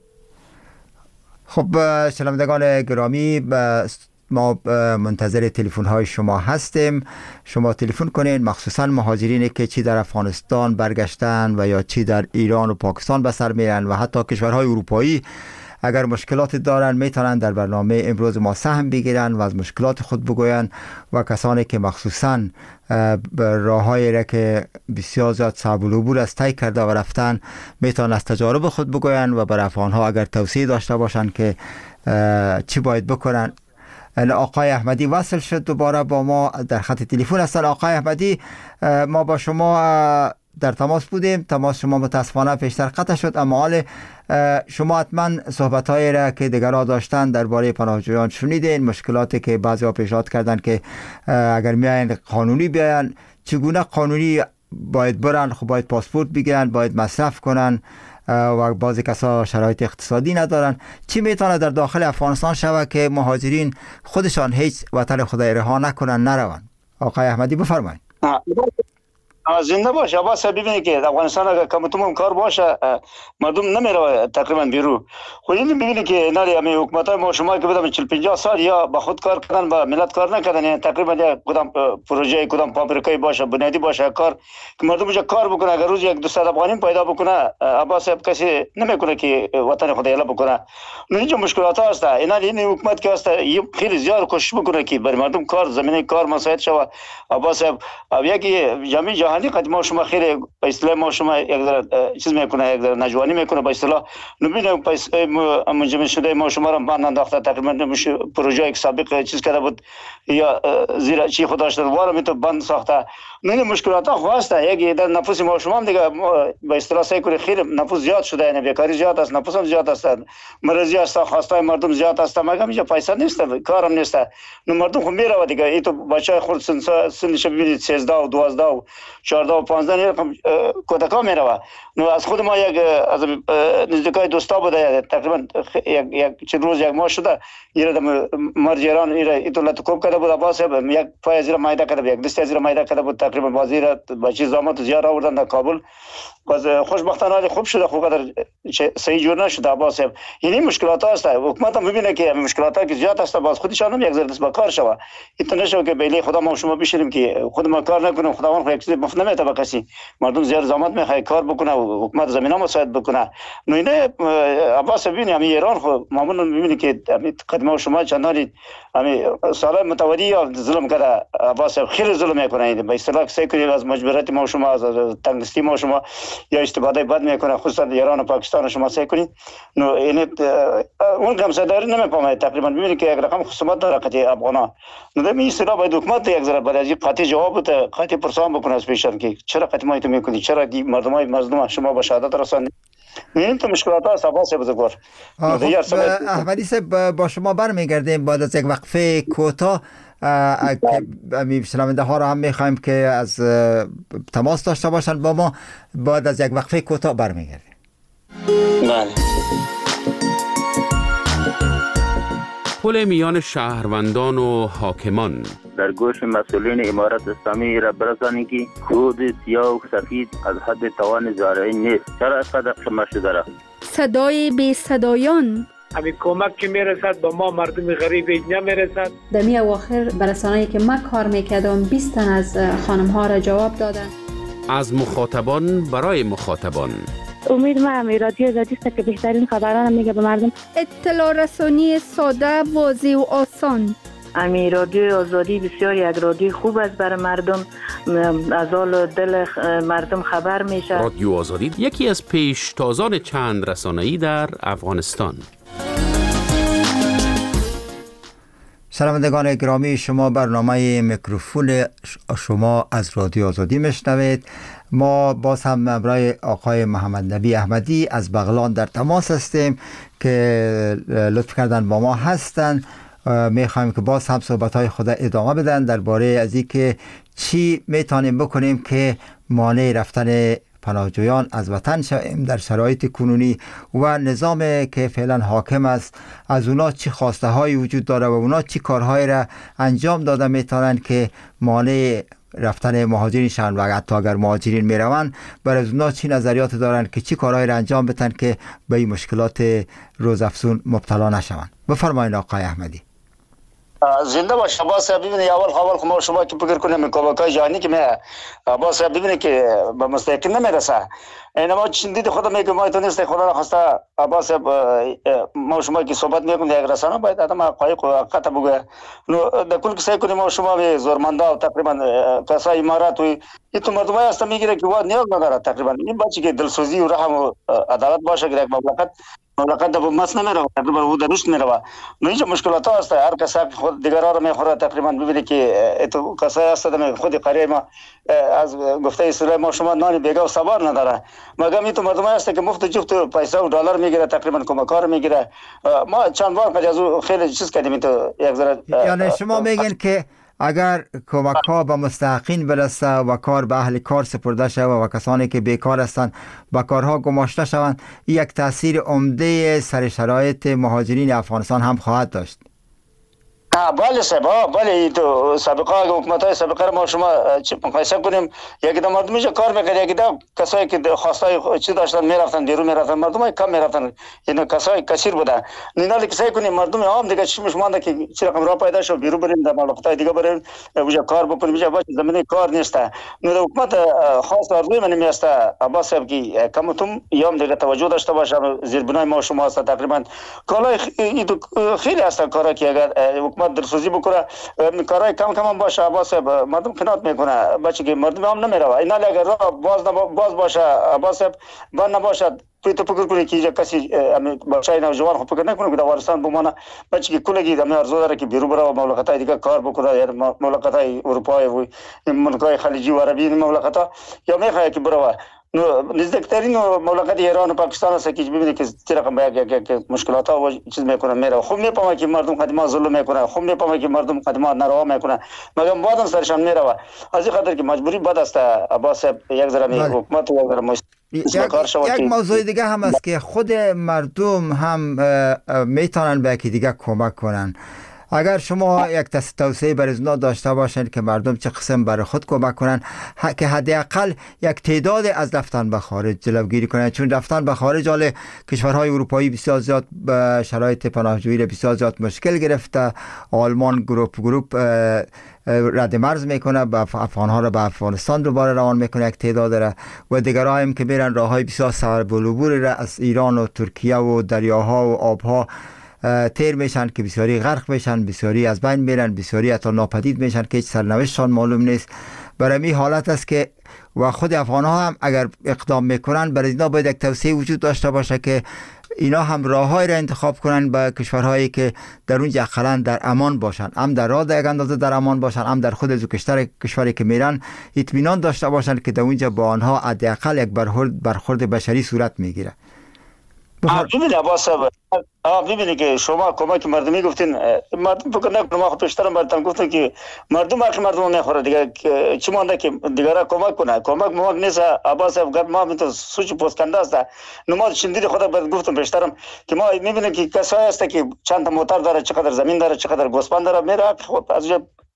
خب شنوندگان گرامی، ما منتظر تلفن های شما هستیم. شما تلفن کنین، مخصوصا مهاجرینی که چی در افغانستان برگشتن و یا چی در ایران و پاکستان به سر میرن و حتی کشورهای اروپایی، اگر مشکلات دارن میتونن در برنامه امروز ما سهم بگیرن و از مشکلات خود بگوین. و کسانی که مخصوصا راههایی را که بسیار زیاد صعب العبور است طی کرده و رفتن میتونن از تجارب خود بگوین و بر افغانها اگر توصیه داشته باشن که چی باید بکنن. آقای احمدی وصل شد دوباره با ما در خط تلفن هستن. آقای احمدی، ما با شما در تماس بودیم، تماس شما متاسفانه پیشتر قطع شد، اما حال شما حتما صحبت‌هایی را که دیگرها داشتن درباره پناهجویان شنیدین، مشکلاتی که بعضی‌ها پیشنهاد کردن که اگر میاین قانونی بیاین، چگونه قانونی باید برن، خب باید پاسپورت بگیرن، باید مصرف کنن و بعضی کسا شرایط اقتصادی ندارن. چی میتونه در داخل افغانستان شوه که مهاجرین خودشان هیچ وطن خود رها نکنن، نرون؟ آقای احمدی بفرمایید. زنده باشه. عباس ببینید که افغانستان اگر کمتون کار باشه مردم نمیره تقریبا بیرون. خود این ببینید که ناری همین حکومت های ما شما که بدم 40-50 سال یا با خود کار کردن با ملت کار نکردن، یعنی تقریبا یک کدام پروژه کدام فابریکه باشه بنیادی باشه کار که مردم اونجا کار بکنه، اگر روز یک 200 افغانی پیدا بکنه عباس کسی نمیکنه که وطن خود اعلا بکنه. اینجا مشکلات هست. این حکومت که هست خیلی زیاد کوشش بکنه که برای مردم کار زمینه کار مساعد شود. عباس یکی جامعه جهانی قد ما شما خیلی به اصطلاح ما شما یک ذره چیز میکنه، یک ذره نجوانی میکنه به اصطلاح. نمیدونم پیسه منجمد شده ما شما را بند انداخته تقریبا پروژه یک سابق چیز کرده بود یا زیر چی خودش داد وارا می تو بند ساخته. نه مشکلات ها هست. یک در نفوس ما شما هم دیگه به اصطلاح سیکوری خیلی نفوس زیاد شده، یعنی بیکاری زیاد است، نفوس هم زیاد است، مرضی است، خواستای مردم زیاد است، مگر اینجا پیسه نیست، کارم نیست. نو مردم خو میره دیگه. این تو بچهای خود سنش ببینید 13 و 12 و 14 و 15 رقم کودکا میره. نو از خود ما یک از نزدیکای دوستا بوده تقریبا یک چند روز یک ماه شده ایره مرجران ایره دولت کوب کرده بود. عباس یک پای زیر مایده کرده، یک دسته زیر مایده کرده بود تقریبا وزیر بچی زامت زیاد آوردن در کابل. باز خوشبختانه خوب شده، خوب قدر صحیح جور نشده عباس. یعنی مشکلات هست. حکومت هم ببینه که مشکلات ها که زیاد است، باز خودشان هم یک ذره دست به کار شوه. این نشه که بیلی خدا ما شما بشینیم که خود ما کار نکنیم، خداوند خو یک چیز مفت نمیده به کسی. مردم زیاد زحمت میخواد کار بکنه و حکومت زمینه مساعد بکنه. نو اینه عباس ببینیم همین ایران خو معمولا ببینی که قدم شما چندانی همین سال متوالی ظلم کرده. عباس خیلی ظلم میکنه، به اصطلاح سیکوری از مجبوریت ما شما از تنگستی ما شما یا استفاده بد میکنه، خصوصا ایران و پاکستان شما سعی کنید. نو این اون کم صداری نمیفهمه تقریبا. ببینید که یک رقم خصومت داره قضیه افغانا. نو در این اصطلاح باید حکومت یک ذره برای قطعی جواب بده، قطعی پرسان بکنه از پیشان که چرا قطعی ما تو میکنید، چرا دی مردمای مظلوم شما به شهادت رساندید. این تو مشکلات هست عباس بزرگوار. احمدی صاحب با شما برمیگردیم بعد از یک وقفه کوتاه. شنونده ها را هم میخوایم که از تماس داشته باشند با ما. بعد از یک وقفه کوتاه برمیگردیم. بله. پل میان شهروندان و حاکمان در گوش مسئولین امارت اسلامی را برسانید که خود سیاه و سفید از حد توان زارعی نیست. چرا اینقدر خمه شده را؟ صدای بی صدایان همین کمک که میرسد با ما مردم غریب اینجا میرسد. در می اواخر برسانه‌ای که من کار میکردم 20 تن از خانم ها را جواب دادن. از مخاطبان برای مخاطبان. امید من رادیو آزادی است که بهترین خبران میگه به مردم. اطلاع رسانی ساده، واضح و آسان. امی رادیو آزادی بسیار یک رادیو خوب است برای مردم، از حال دل مردم خبر میشه. رادیو آزادی یکی از پیشتازان چند رسانه‌ای در افغانستان. شنوندگان گرامی، شما برنامه میکروفون شما از رادیو آزادی میشنوید. ما باز هم همراه آقای محمد نبی احمدی از بغلان در تماس هستیم که لطف کردن با ما هستن. میخوایم که باز هم صحبت‌های خود ادامه بدن درباره از اینکه چی میتونیم بکنیم که مانع رفتن پناهجویان از وطن شویم در شرایط کنونی و نظامی که فعلا حاکم است، از اونا چی خواسته هایی وجود داره و اونا چی کارهایی را انجام داده میتونن که مانع رفتن مهاجرین شن و حتی اگر مهاجرین میروند برای از اونا چی نظریات دارن که چی کارهایی را انجام بدن که به این مشکلات روزافزون مبتلا نشوند. بفرمایید آقای احمدی. زنده باش عباس. ببینید اول ما شما که فکر کنیم کمک‌های جهانی که میاد عباس ببینید که به مستحقین نمیرسه. اینما چندید خود میگه ما تو نیست خدا را خواسته عباس. ما شما که صحبت میکنیم یک رسانه باید آدم حقایق و حقیقت بگه. در کل که سعی کنیم ما شما به زورمندا و تقریبا کسای امارات و این تو مردمای است میگیره که واد نیاز نداره. تقریبا این بچه که دلسوزی و رحم و عدالت باشه که یک مملکت به مس نمیره، تقریبا او درست میره. نو اینجا مشکلات هست. هر کس خود دیگران رو میخوره. تقریبا ببینید که تو کسای هست خود قریه ما از گفته اصطلاح ما شما نانی بیگا و سوار نداره. مگر این تو مردمای است که مفت جفت پیسه و دلار میگیره، تقریبا کمکار میگیره. ما چند بار از خیلی چیز کردیم تو یک ذره. یعنی شما میگن که اگر کمک ها به مستحقین برسه و کار به اهل کار سپرده شود و کسانی که بیکار هستند به کارها گماشته شوند، یک تاثیر عمده سر شرایط مهاجرین افغانستان هم خواهد داشت. بله صاحب، بله تو سابقه حکومت‌های سابقه ما شما مقایسه کنیم، یکی در مردم اینجا کار میکرد، یکی در کسایی که خواستای چی داشتن میرفتن بیرون میرفتن، مردم های کم میرفتن، یعنی کسای کثیر بودن. نینالی کسایی کنیم مردم عام دیگه چی مشمانده که چی رقم راه پیدا شد بیرون بریم در مملکت‌های دیگه بریم اونجا کار بکنیم، اینجا باشه زمینه کار نیست. نو حکومت خاص ارزوی من میاست عباس صاحب که کمتون یام دیگه توجه داشته باشه، زیربنای ما شما است تقریبا کالای خیلی است کارا که اگر حکومت درسوزی بکنه کارای کم هم باشه عباس صاحب مردم کنات میکنه، بچه که مردم هم نمیره. اینا اگر راه باز باشه عباس صاحب بند نباشد تو فکر کنی که کسی بچه‌ای نوجوان خب فکر نکنه که در افغانستان بمونه، بچه که کلگی دم ارزو داره که بیرون بره و مملکت‌های دیگه کار بکنه، یا مملکت‌های اروپایی و مملکت‌های خلیجی و عربی مملکت‌ها، یا میخواد که بره نزدیکترین مملکت ایران و پاکستان است که ببینید که چه رقم یک مشکلات ها و چیز میکنه میره. خوب میفهمه که مردم خدمات ظلم میکنه، خوب میفهمه که مردم خدمات ناروا میکنه، مگر بعدم سرشان میره. از این خاطر که مجبوری بد است عباس یک ذره حکومت و یک ذره یک موضوع دیگه هم است که خود مردم هم میتونن به یکی دیگه کمک کنن. اگر شما یک توصیه برای اونا داشته باشند که مردم چه قسم برای خود کمک کنن که حداقل یک تعداد از رفتن به خارج جلوگیری کنند، چون رفتن به خارج حال کشورهای اروپایی بسیار زیاد به شرایط پناهجویی بسیار زیاد مشکل گرفته. آلمان گروپ رد مرز میکنه، به افغانها را به افغانستان دوباره روان میکنه یک تعداد را، و دیگرها هم که میرن راههای بسیار صعب العبور را از ایران و ترکیه و دریاها و آبها تیر میشن که بسیاری غرق میشن، بسیاری از بین میرن، بسیاری حتی ناپدید میشن که هیچ سرنوشتشان معلوم نیست. برای می حالت است که و خود افغان ها هم اگر اقدام میکنن برای اینا باید یک توصیه وجود داشته باشه که اینا هم راههای را انتخاب کنن به کشورهایی که در اونجا اقلا در امان باشن، هم در راه یک اندازه در امان باشن، هم در خود کشوری که میرن اطمینان داشته باشن که در اونجا با آنها حداقل یک برخورد بشری صورت میگیره. ببینید عباس ببینید که شما کمک مردمی گفتین، مردم فکر نکنم ما خود پیشتر براتون گفتم که مردم حق مردم نخوره دیگه، چی مونده که دیگران کمک کنه، کمک نیست عباس صاحب. ما تو سوچ پست کنده است، نماز شندید خدا برات گفتم پیشترم که ما میبینیم که کسایی هست که چند تا موتر داره، چقدر زمین داره، چقدر گوسفند داره، میره خود از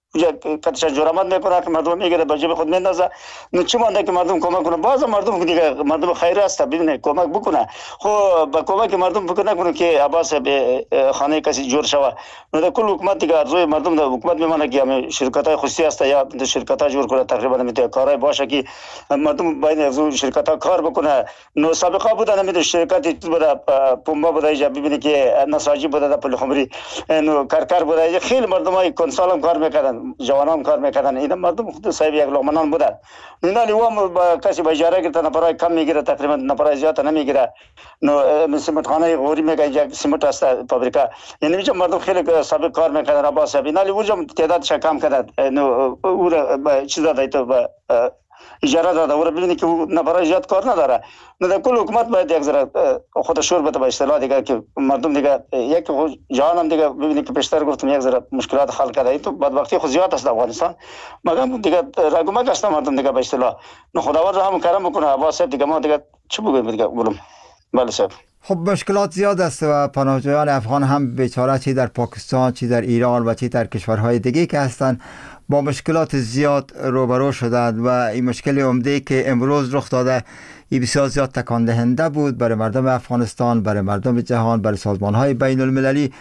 کتش جرامت میکنه که مردم میگیره به جیب خود میندازه. نو چی مونده که مردم کمک کنه؟ باز مردم دیگه مردم خیر است، ببینید کمک بکنه. خب با کمک مردم فکر نکنه که عباس به خانه کسی جور شوه. نو در کل حکومت دیگه ارزوی مردم در حکومت میمونه که همه شرکت‌های خصوصی است یا شرکت‌ها جور کنه، تقریبا میتونه کارهای باشه که مردم باید از شرکت‌ها کار بکنه. نو سابقه بوده نمیده شرکتی بوده پنبه بوده اینجا، ببینید که نساجی بوده در پل خمری، نو کارکار بوده، خیلی مردمای کنسالم کار میکردن، جوانان کار میکردن. این مردم خود صاحب یک لقمنان بودن. نینالی و کسی به اجاره گرفته نفرای کم میگیره، تقریبا نفرای زیاد نمیگیره. نو سیمنت خانه غوری میگه اینجا سیمنت است فابریکا، یعنی اینجا مردم خیلی سابق کار میکردن. عباس صاحب نینالی اونجا تعدادش کم کرد، نو او چیز داده تو اجاره داده، او ببینید که نفرای زیاد کار نداره. نو در کل حکومت باید یک ذره خود شور بده به اصطلاح دیگه که مردم دیگه یک جهان هم دیگه ببینید که پیشتر گفتم یک ذره مشکلات حل کرده. تو بدبختی خود زیاد است در افغانستان، مگر دیگه رگمک است مردم دیگه به اصطلاح. نو خداوند رحم کرم بکنه عباس صاحب دیگه، ما دیگه چه بگویم دیگه بولم. بله صاحب. خب مشکلات زیاد است و پناهجویان افغان هم بیچاره چی در پاکستان، چی در ایران و چی در کشورهای دیگه که هستند با مشکلات زیاد روبرو شدند و این مشکل عمده که امروز رخ داده این بسیار زیاد تکان دهنده بود برای مردم افغانستان، برای مردم جهان، برای سازمان‌های بین المللی.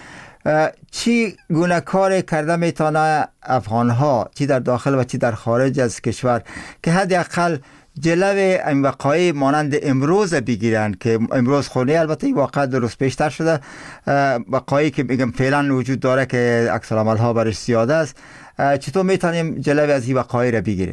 چی گونه کار کرده میتونه افغان‌ها چی در داخل و چی در خارج از کشور که حداقل جلوی این وقایع مانند امروز بگیرن که امروز خونه البته این واقع درست پیشتر شده، وقایعی که میگم فعلا وجود داره که عکس العمل‌ها برش زیاده است، چطور میتونیم جلوی از این وقایع را بگیریم؟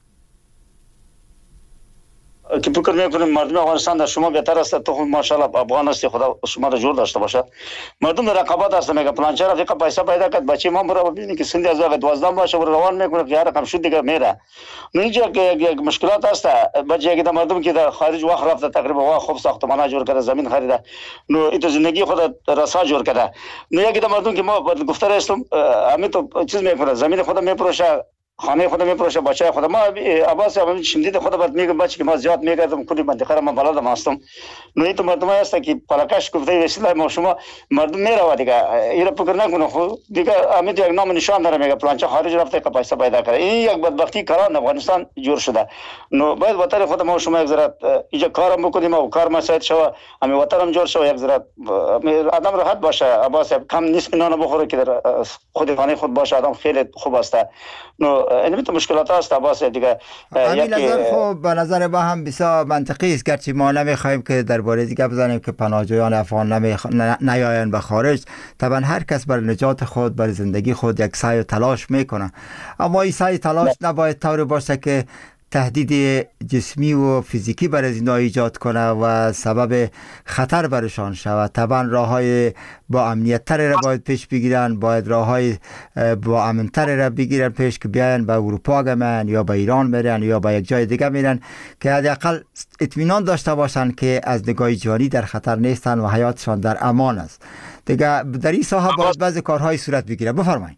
که فکر میکنیم مردم افغانستان در شما بهتر است، تو ماشاءالله افغان هستی، خدا شما را جور داشته باشه. مردم در رقابت هست، میگه فلان رفیق پیسه پیدا کرد بچه ما برو ببینید که سندی از وقت 12 باشه برو روان میکنه که هر رقم شد دیگه میره. اینجا یک مشکلات هست. بچه که مردم که در خارج وقت رفته تقریبا خوب ساختمان جور کرده، زمین خریده، نو این زندگی خود رسا جور کرده. نو یکی مردم که ما گفته هستم همین تو چیز میکنه، زمین خود میفروشه، خانه خودم میفروشه، بچه خودم. ما عباس شمدید خودم برات میگم بچه که ما زیاد میگردم کلی منطقه را من بلدم هستم. نو این تو مردم هست که پلاکش گفته وسیله ما شما مردم میره دیگه اینا فکر نکنه خود دیگه امید یک نام نشان داره میگه پلانچه خارج رفته که پیسه پیدا کنه. این یک بدبختی کاران افغانستان جور شده. نو باید وطن خود ما شما یک ذره اینجا کارم بکنیم و کار مساعد شو همین وطنم جور شو یک ذره آدم راحت باشه. عباس کم نصف نان بخوره که در خود خانه خود باشه آدم خیلی خوب است. نو این تو مشکلات است عباس دیگه. همین نظر خب به نظر ما هم بسیار منطقی است، گرچه ما نمیخوایم که درباره دیگه بزنیم که پناهجویان افغان نیاین به خارج. طبعا هر کس بر نجات خود، بر زندگی خود یک سعی و تلاش میکنه، اما این سعی تلاش نباید طوری باشه که تهدید جسمی و فیزیکی برای اینا ایجاد کنه و سبب خطر برشان شود. طبعا راههای با امنیت تر را باید پیش بگیرن، باید راههای با امن تر را بگیرن پیش که بیاین به اروپا گمن یا به ایران میرن یا به یک جای دیگه میرن که حداقل اطمینان داشته باشن که از نگاه جانی در خطر نیستن و حیاتشان در امان است. دیگه در این ساحه باید بعضی کارهای صورت بگیره. بفرمایید.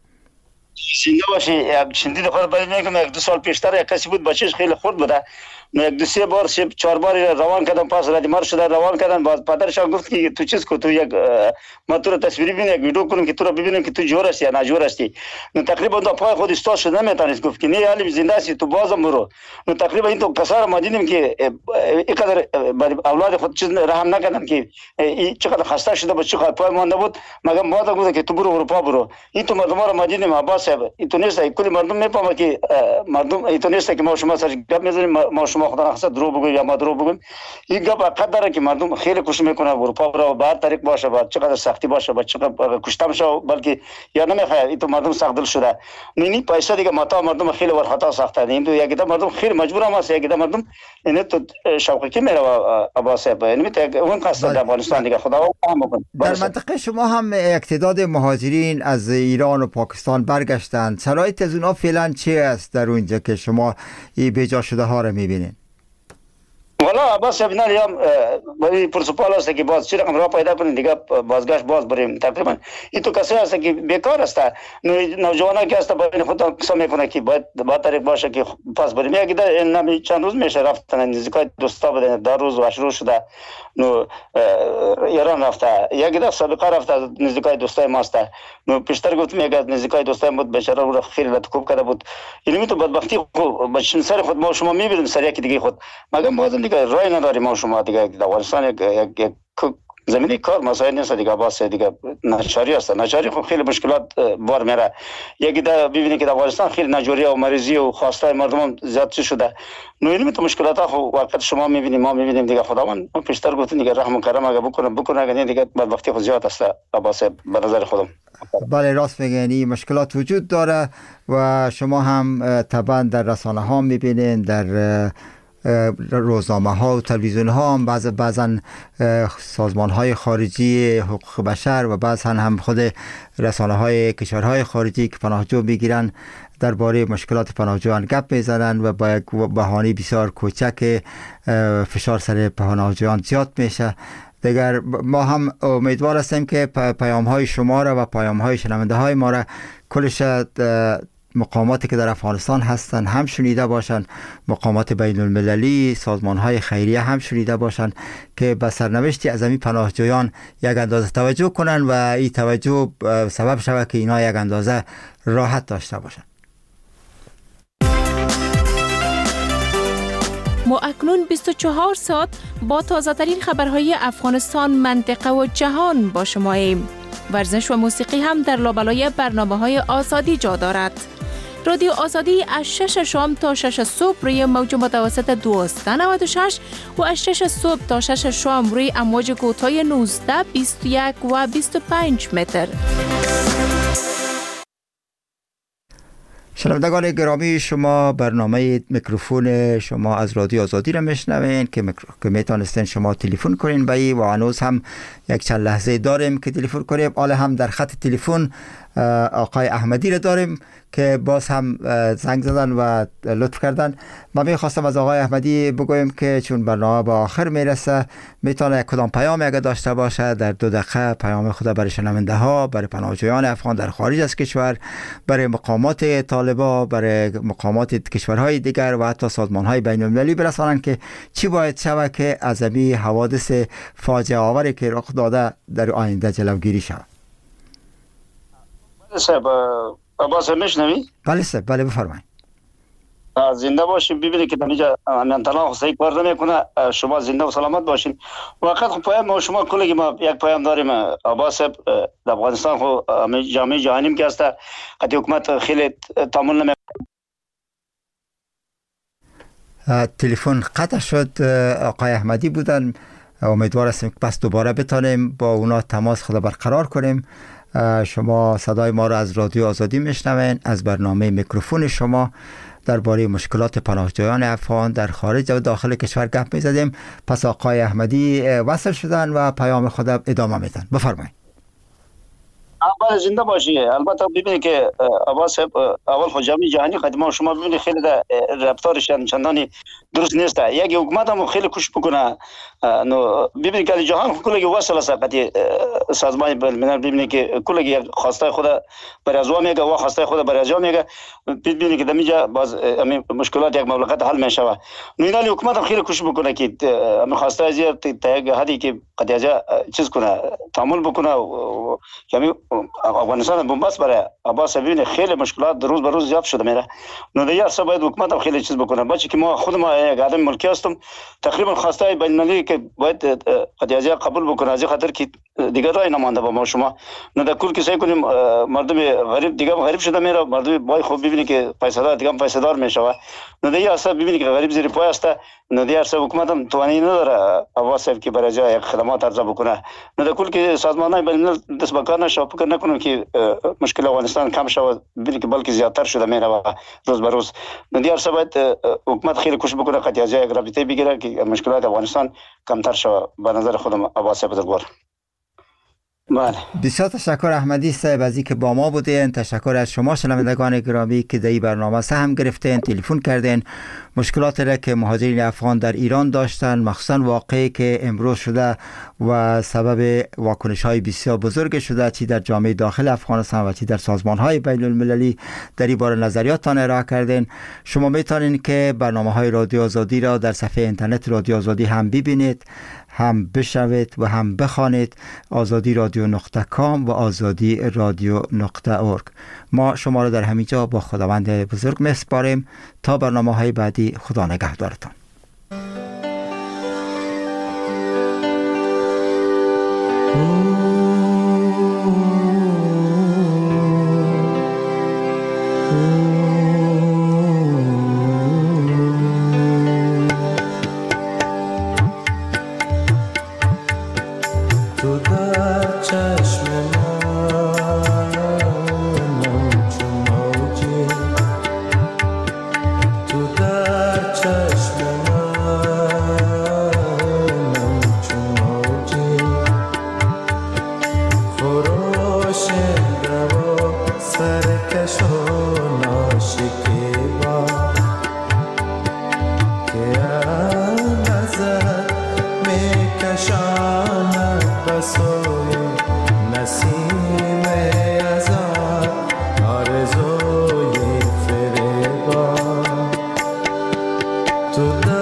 زنده باشی. یک شندید خود باید میگم یک 2 سال پیشتر یک کسی بود بچهش خیلی خورد بوده، یک 2-3 بار 4 بار روان کردم، پاس ردیمار شده روان کردن. بعد پدرش گفت که تو چیز کو، تو یک ما تو رو تصویری ببین، یک ویدیو کنم که تو رو ببینم که تو جور هستی یا ناجور هستی. نو تقریبا دو پای خود استاد شده نمیتونست گفت که نه علی زنده هستی تو بازم برو. نو تقریبا این تو کسار ما دیدیم که اینقدر اولاد خود چیز رحم نکردن که این چقدر خسته شده بود، چقدر پای مونده بود، مگه ما تا گفت که تو برو اروپا برو. این تو مردم رو ما دیدیم عباس صاحب، این تو نیست کلی مردم میفهمه که مردم این تو نیست که ما شما سر گپ میزنیم ما شما خدا نخواسته درو بگویم یا ما درو بگویم. این گپ حقیقت داره که مردم خیلی کوشش میکنه اروپا برو، بعد طریق باشه، بعد چقدر سختی باشه، بعد چقدر کشته شو، بلکه یا نمیخواد. این تو مردم سخت دل شده. این پیسه دیگه متا مردم خیلی ور خطا ساخته. این تو یک مردم خیلی مجبور هم است، یک مردم این تو شوقی که میره عباس صاحب. یعنی میگه اون قصد افغانستان دیگه خدا فهم کنه. در منطقه شما هم تعداد مهاجرین از ایران و پاکستان برگشتند. شرایط از اونها فعلا چی است در اونجا که شما این بیجا شده ها رو میبینید؟ والا عباس ابن اليوم برای پرسپال است که باز چی رقم راه پیدا کنیم دیگه بازگشت باز بریم. تقریبا این تو کسی است که بیکار است. نوجوانا که است باید خود قسم میکنه که باید با طریق باشه که پاس بریم. یک نمی چند روز میشه رفتن نزدیکای دوستا بودن، 2 روز و 8 روز شده. نو ایران رفته، یک دفعه سابقه رفته نزدیکای دوستای ما است. نو پیشتر گفتم یک از نزدیکای دوستای بود بیچاره رو خیلی لطکوب کرده بود. اینمی تو بدبختی بچین سر خود ما شما میبینیم سر یکی دیگه خود مگم بازم دیگه رای نداریم ما شما دیگه. در افغانستان یک زمینی کار مسائل نیست دیگه. باز دیگه ناچاری است. ناچاری خب خیلی مشکلات بار میره. یکی دا ببینید که در افغانستان خیلی ناجوری و مریضی و خواسته مردم زیاد شده. نو اینم تو مشکلات ها خب وقت شما میبینید ما میبینیم دیگه. خداوند پیشتر گفتن دیگه رحم و کرم اگه بکنه اگه دیگه بدبختی خود زیاد است عباس به نظر خودم. بله راست میگن، این مشکلات وجود داره و شما هم طبعا در رسانه ها میبینید، در روزنامه ها و تلویزیون ها هم بعضا سازمان های خارجی حقوق بشر و بعضا هم خود رسانه های کشورهای خارجی که پناهجو میگیرن درباره مشکلات پناهجویان گپ میزنن و با یک بهانه بسیار کوچک فشار سر پناهجویان زیاد میشه. دیگر ما هم امیدوار هستیم که پیام های شما را و پیام های شنونده های ما را کلش مقاماتی که در افغانستان هستند هم شنیده باشند، مقامات بین المللی، سازمان های خیریه هم شنیده باشند که به سرنوشت اعظمی پناهجویان یک اندازه توجه کنند و این توجه سبب شود که اینا یک اندازه راحت داشته باشند. ما اکنون 24 ساعت با تازه ترین خبرهای افغانستان، منطقه و جهان با شماییم. ورزش و موسیقی هم در لابلای برنامه‌های آزادی جا دارد. رادیو آزادی از 6 شام تا 6 صبح روی موج متوسط 1296 و از 6 صبح تا 6 شام روی امواج کوتاه 19، 21 و 25 متر. شنوندگان گرامی، شما برنامه میکروفون شما از رادیو آزادی را میشنوین که میتونستین شما تلفن کنین به و هنوز هم یک چند لحظه داریم که تلفن کنیم. حالا هم در خط تلفن آقای احمدی را داریم که باز هم زنگ زدن و لطف کردن. من میخواستم از آقای احمدی بگویم که چون برنامه به آخر میرسه میتونه کدام پیام اگه داشته باشه در 2 دقیقه پیام خود برای شنونده ها، برای پناهجویان افغان در خارج از کشور، برای مقامات طالبان، برای مقامات کشورهای دیگر و حتی سازمانهای بین المللی برسانند که چی باید شود که از این حوادث فاجعه آوری که رخ داده در آینده جلوگیری شود. صاحب عباس میشنوی؟ بله صاحب، بله بفرمایید. زنده باشین. ببینید که اینجا امنیت‌الله صحیح کار نمیکنه. شما زنده و سلامت باشین. وقت خب پیام شما کلی ما یک پیام داریم عباس صاحب. در افغانستان خو جامعه جهانی که است قضیه حکومت خیلی تعامل نمی تلفن قطع شد. آقای احمدی بودن. امیدوار هستیم که پس دوباره بتانیم با اونا تماس خود برقرار کنیم. شما صدای ما را از رادیو آزادی میشنوین. از برنامه میکروفون شما درباره مشکلات پناهجویان افغان در خارج و داخل کشور گپ میزدیم. پس آقای احمدی وصل شدن و پیام خود ادامه میدن. بفرمایید. اول زنده باشی. البته ببینید که عباس اول خود جامعه جهانی قدما شما ببینید خیلی در رفتارش چندانی درست نیست. یک حکومت هم خیلی کوشش بکنه. نو ببینید که جهان کلی وصل است. قضیه سازمان بین الملل ببینید که کلی خواسته خود برای ازوا میگه و خواسته خود برای ازوا میگه. ببینید که دمیجا باز مشکلات یک مملکت حل میشه. نو اینا حکومت هم خیلی کوشش بکنه که خواسته از تا یک حدی که قضیه چیز کنه، تعامل بکنه. یعنی افغانستان بنبست برای عباس ببینید خیلی مشکلات روز به روز زیاد شده میره. نو دیگه اصلا باید حکومت هم خیلی چیز بکنه. بچه که ما خود ما یک آدم ملکی هستم تقریبا خواسته بین المللی که باید قضیه قبول بکنه از خاطر که دیگه راه نمانده با ما شما. نو در کل که سعی کنیم مردم غریب دیگه غریب شده میره. مردم بای خوب ببینید که پیسه دار دیگه پیسه دار میشه. نو دیگه اصلا ببینید که غریب زیر پای است. نو دیگه اصلا حکومت هم توانی نداره عباس که برای جای خدمات ارزا بکنه. نو در کل که سازمان‌های بین الملل دست به کار نشه، فکر نکنم که مشکل افغانستان کم شود، ببینید که بلکه زیادتر شده میره و روز به روز. دیگر باید حکومت خیلی کوشش بکنه قضیه جای رابطه بگیره که مشکلات افغانستان کمتر شود. به نظر خودم عباس بزرگوار. بله. بسیار تشکر احمدی صاحب از اینکه با ما بودین. تشکر از شما شنوندگان گرامی که در این برنامه سهم گرفتین، تلفن کردین. مشکلاتی را که مهاجرین افغان در ایران داشتن، مخصوصا واقعی که امروز شده و سبب واکنش های بسیار بزرگ شده، چی در جامعه داخل افغانستان و چی در سازمان های بین المللی، در این باره نظریاتتان ارائه کردین. شما میتونین که برنامه های رادیو آزادی را در صفحه اینترنت رادیو آزادی هم ببینید، هم بشنوید و هم بخوانید. azadi.radio.com و azadi.radio.org. ما شما را در همینجا با خداوند بزرگ میسپاریم تا برنامه های بعدی. خدا نگهدارتان. To the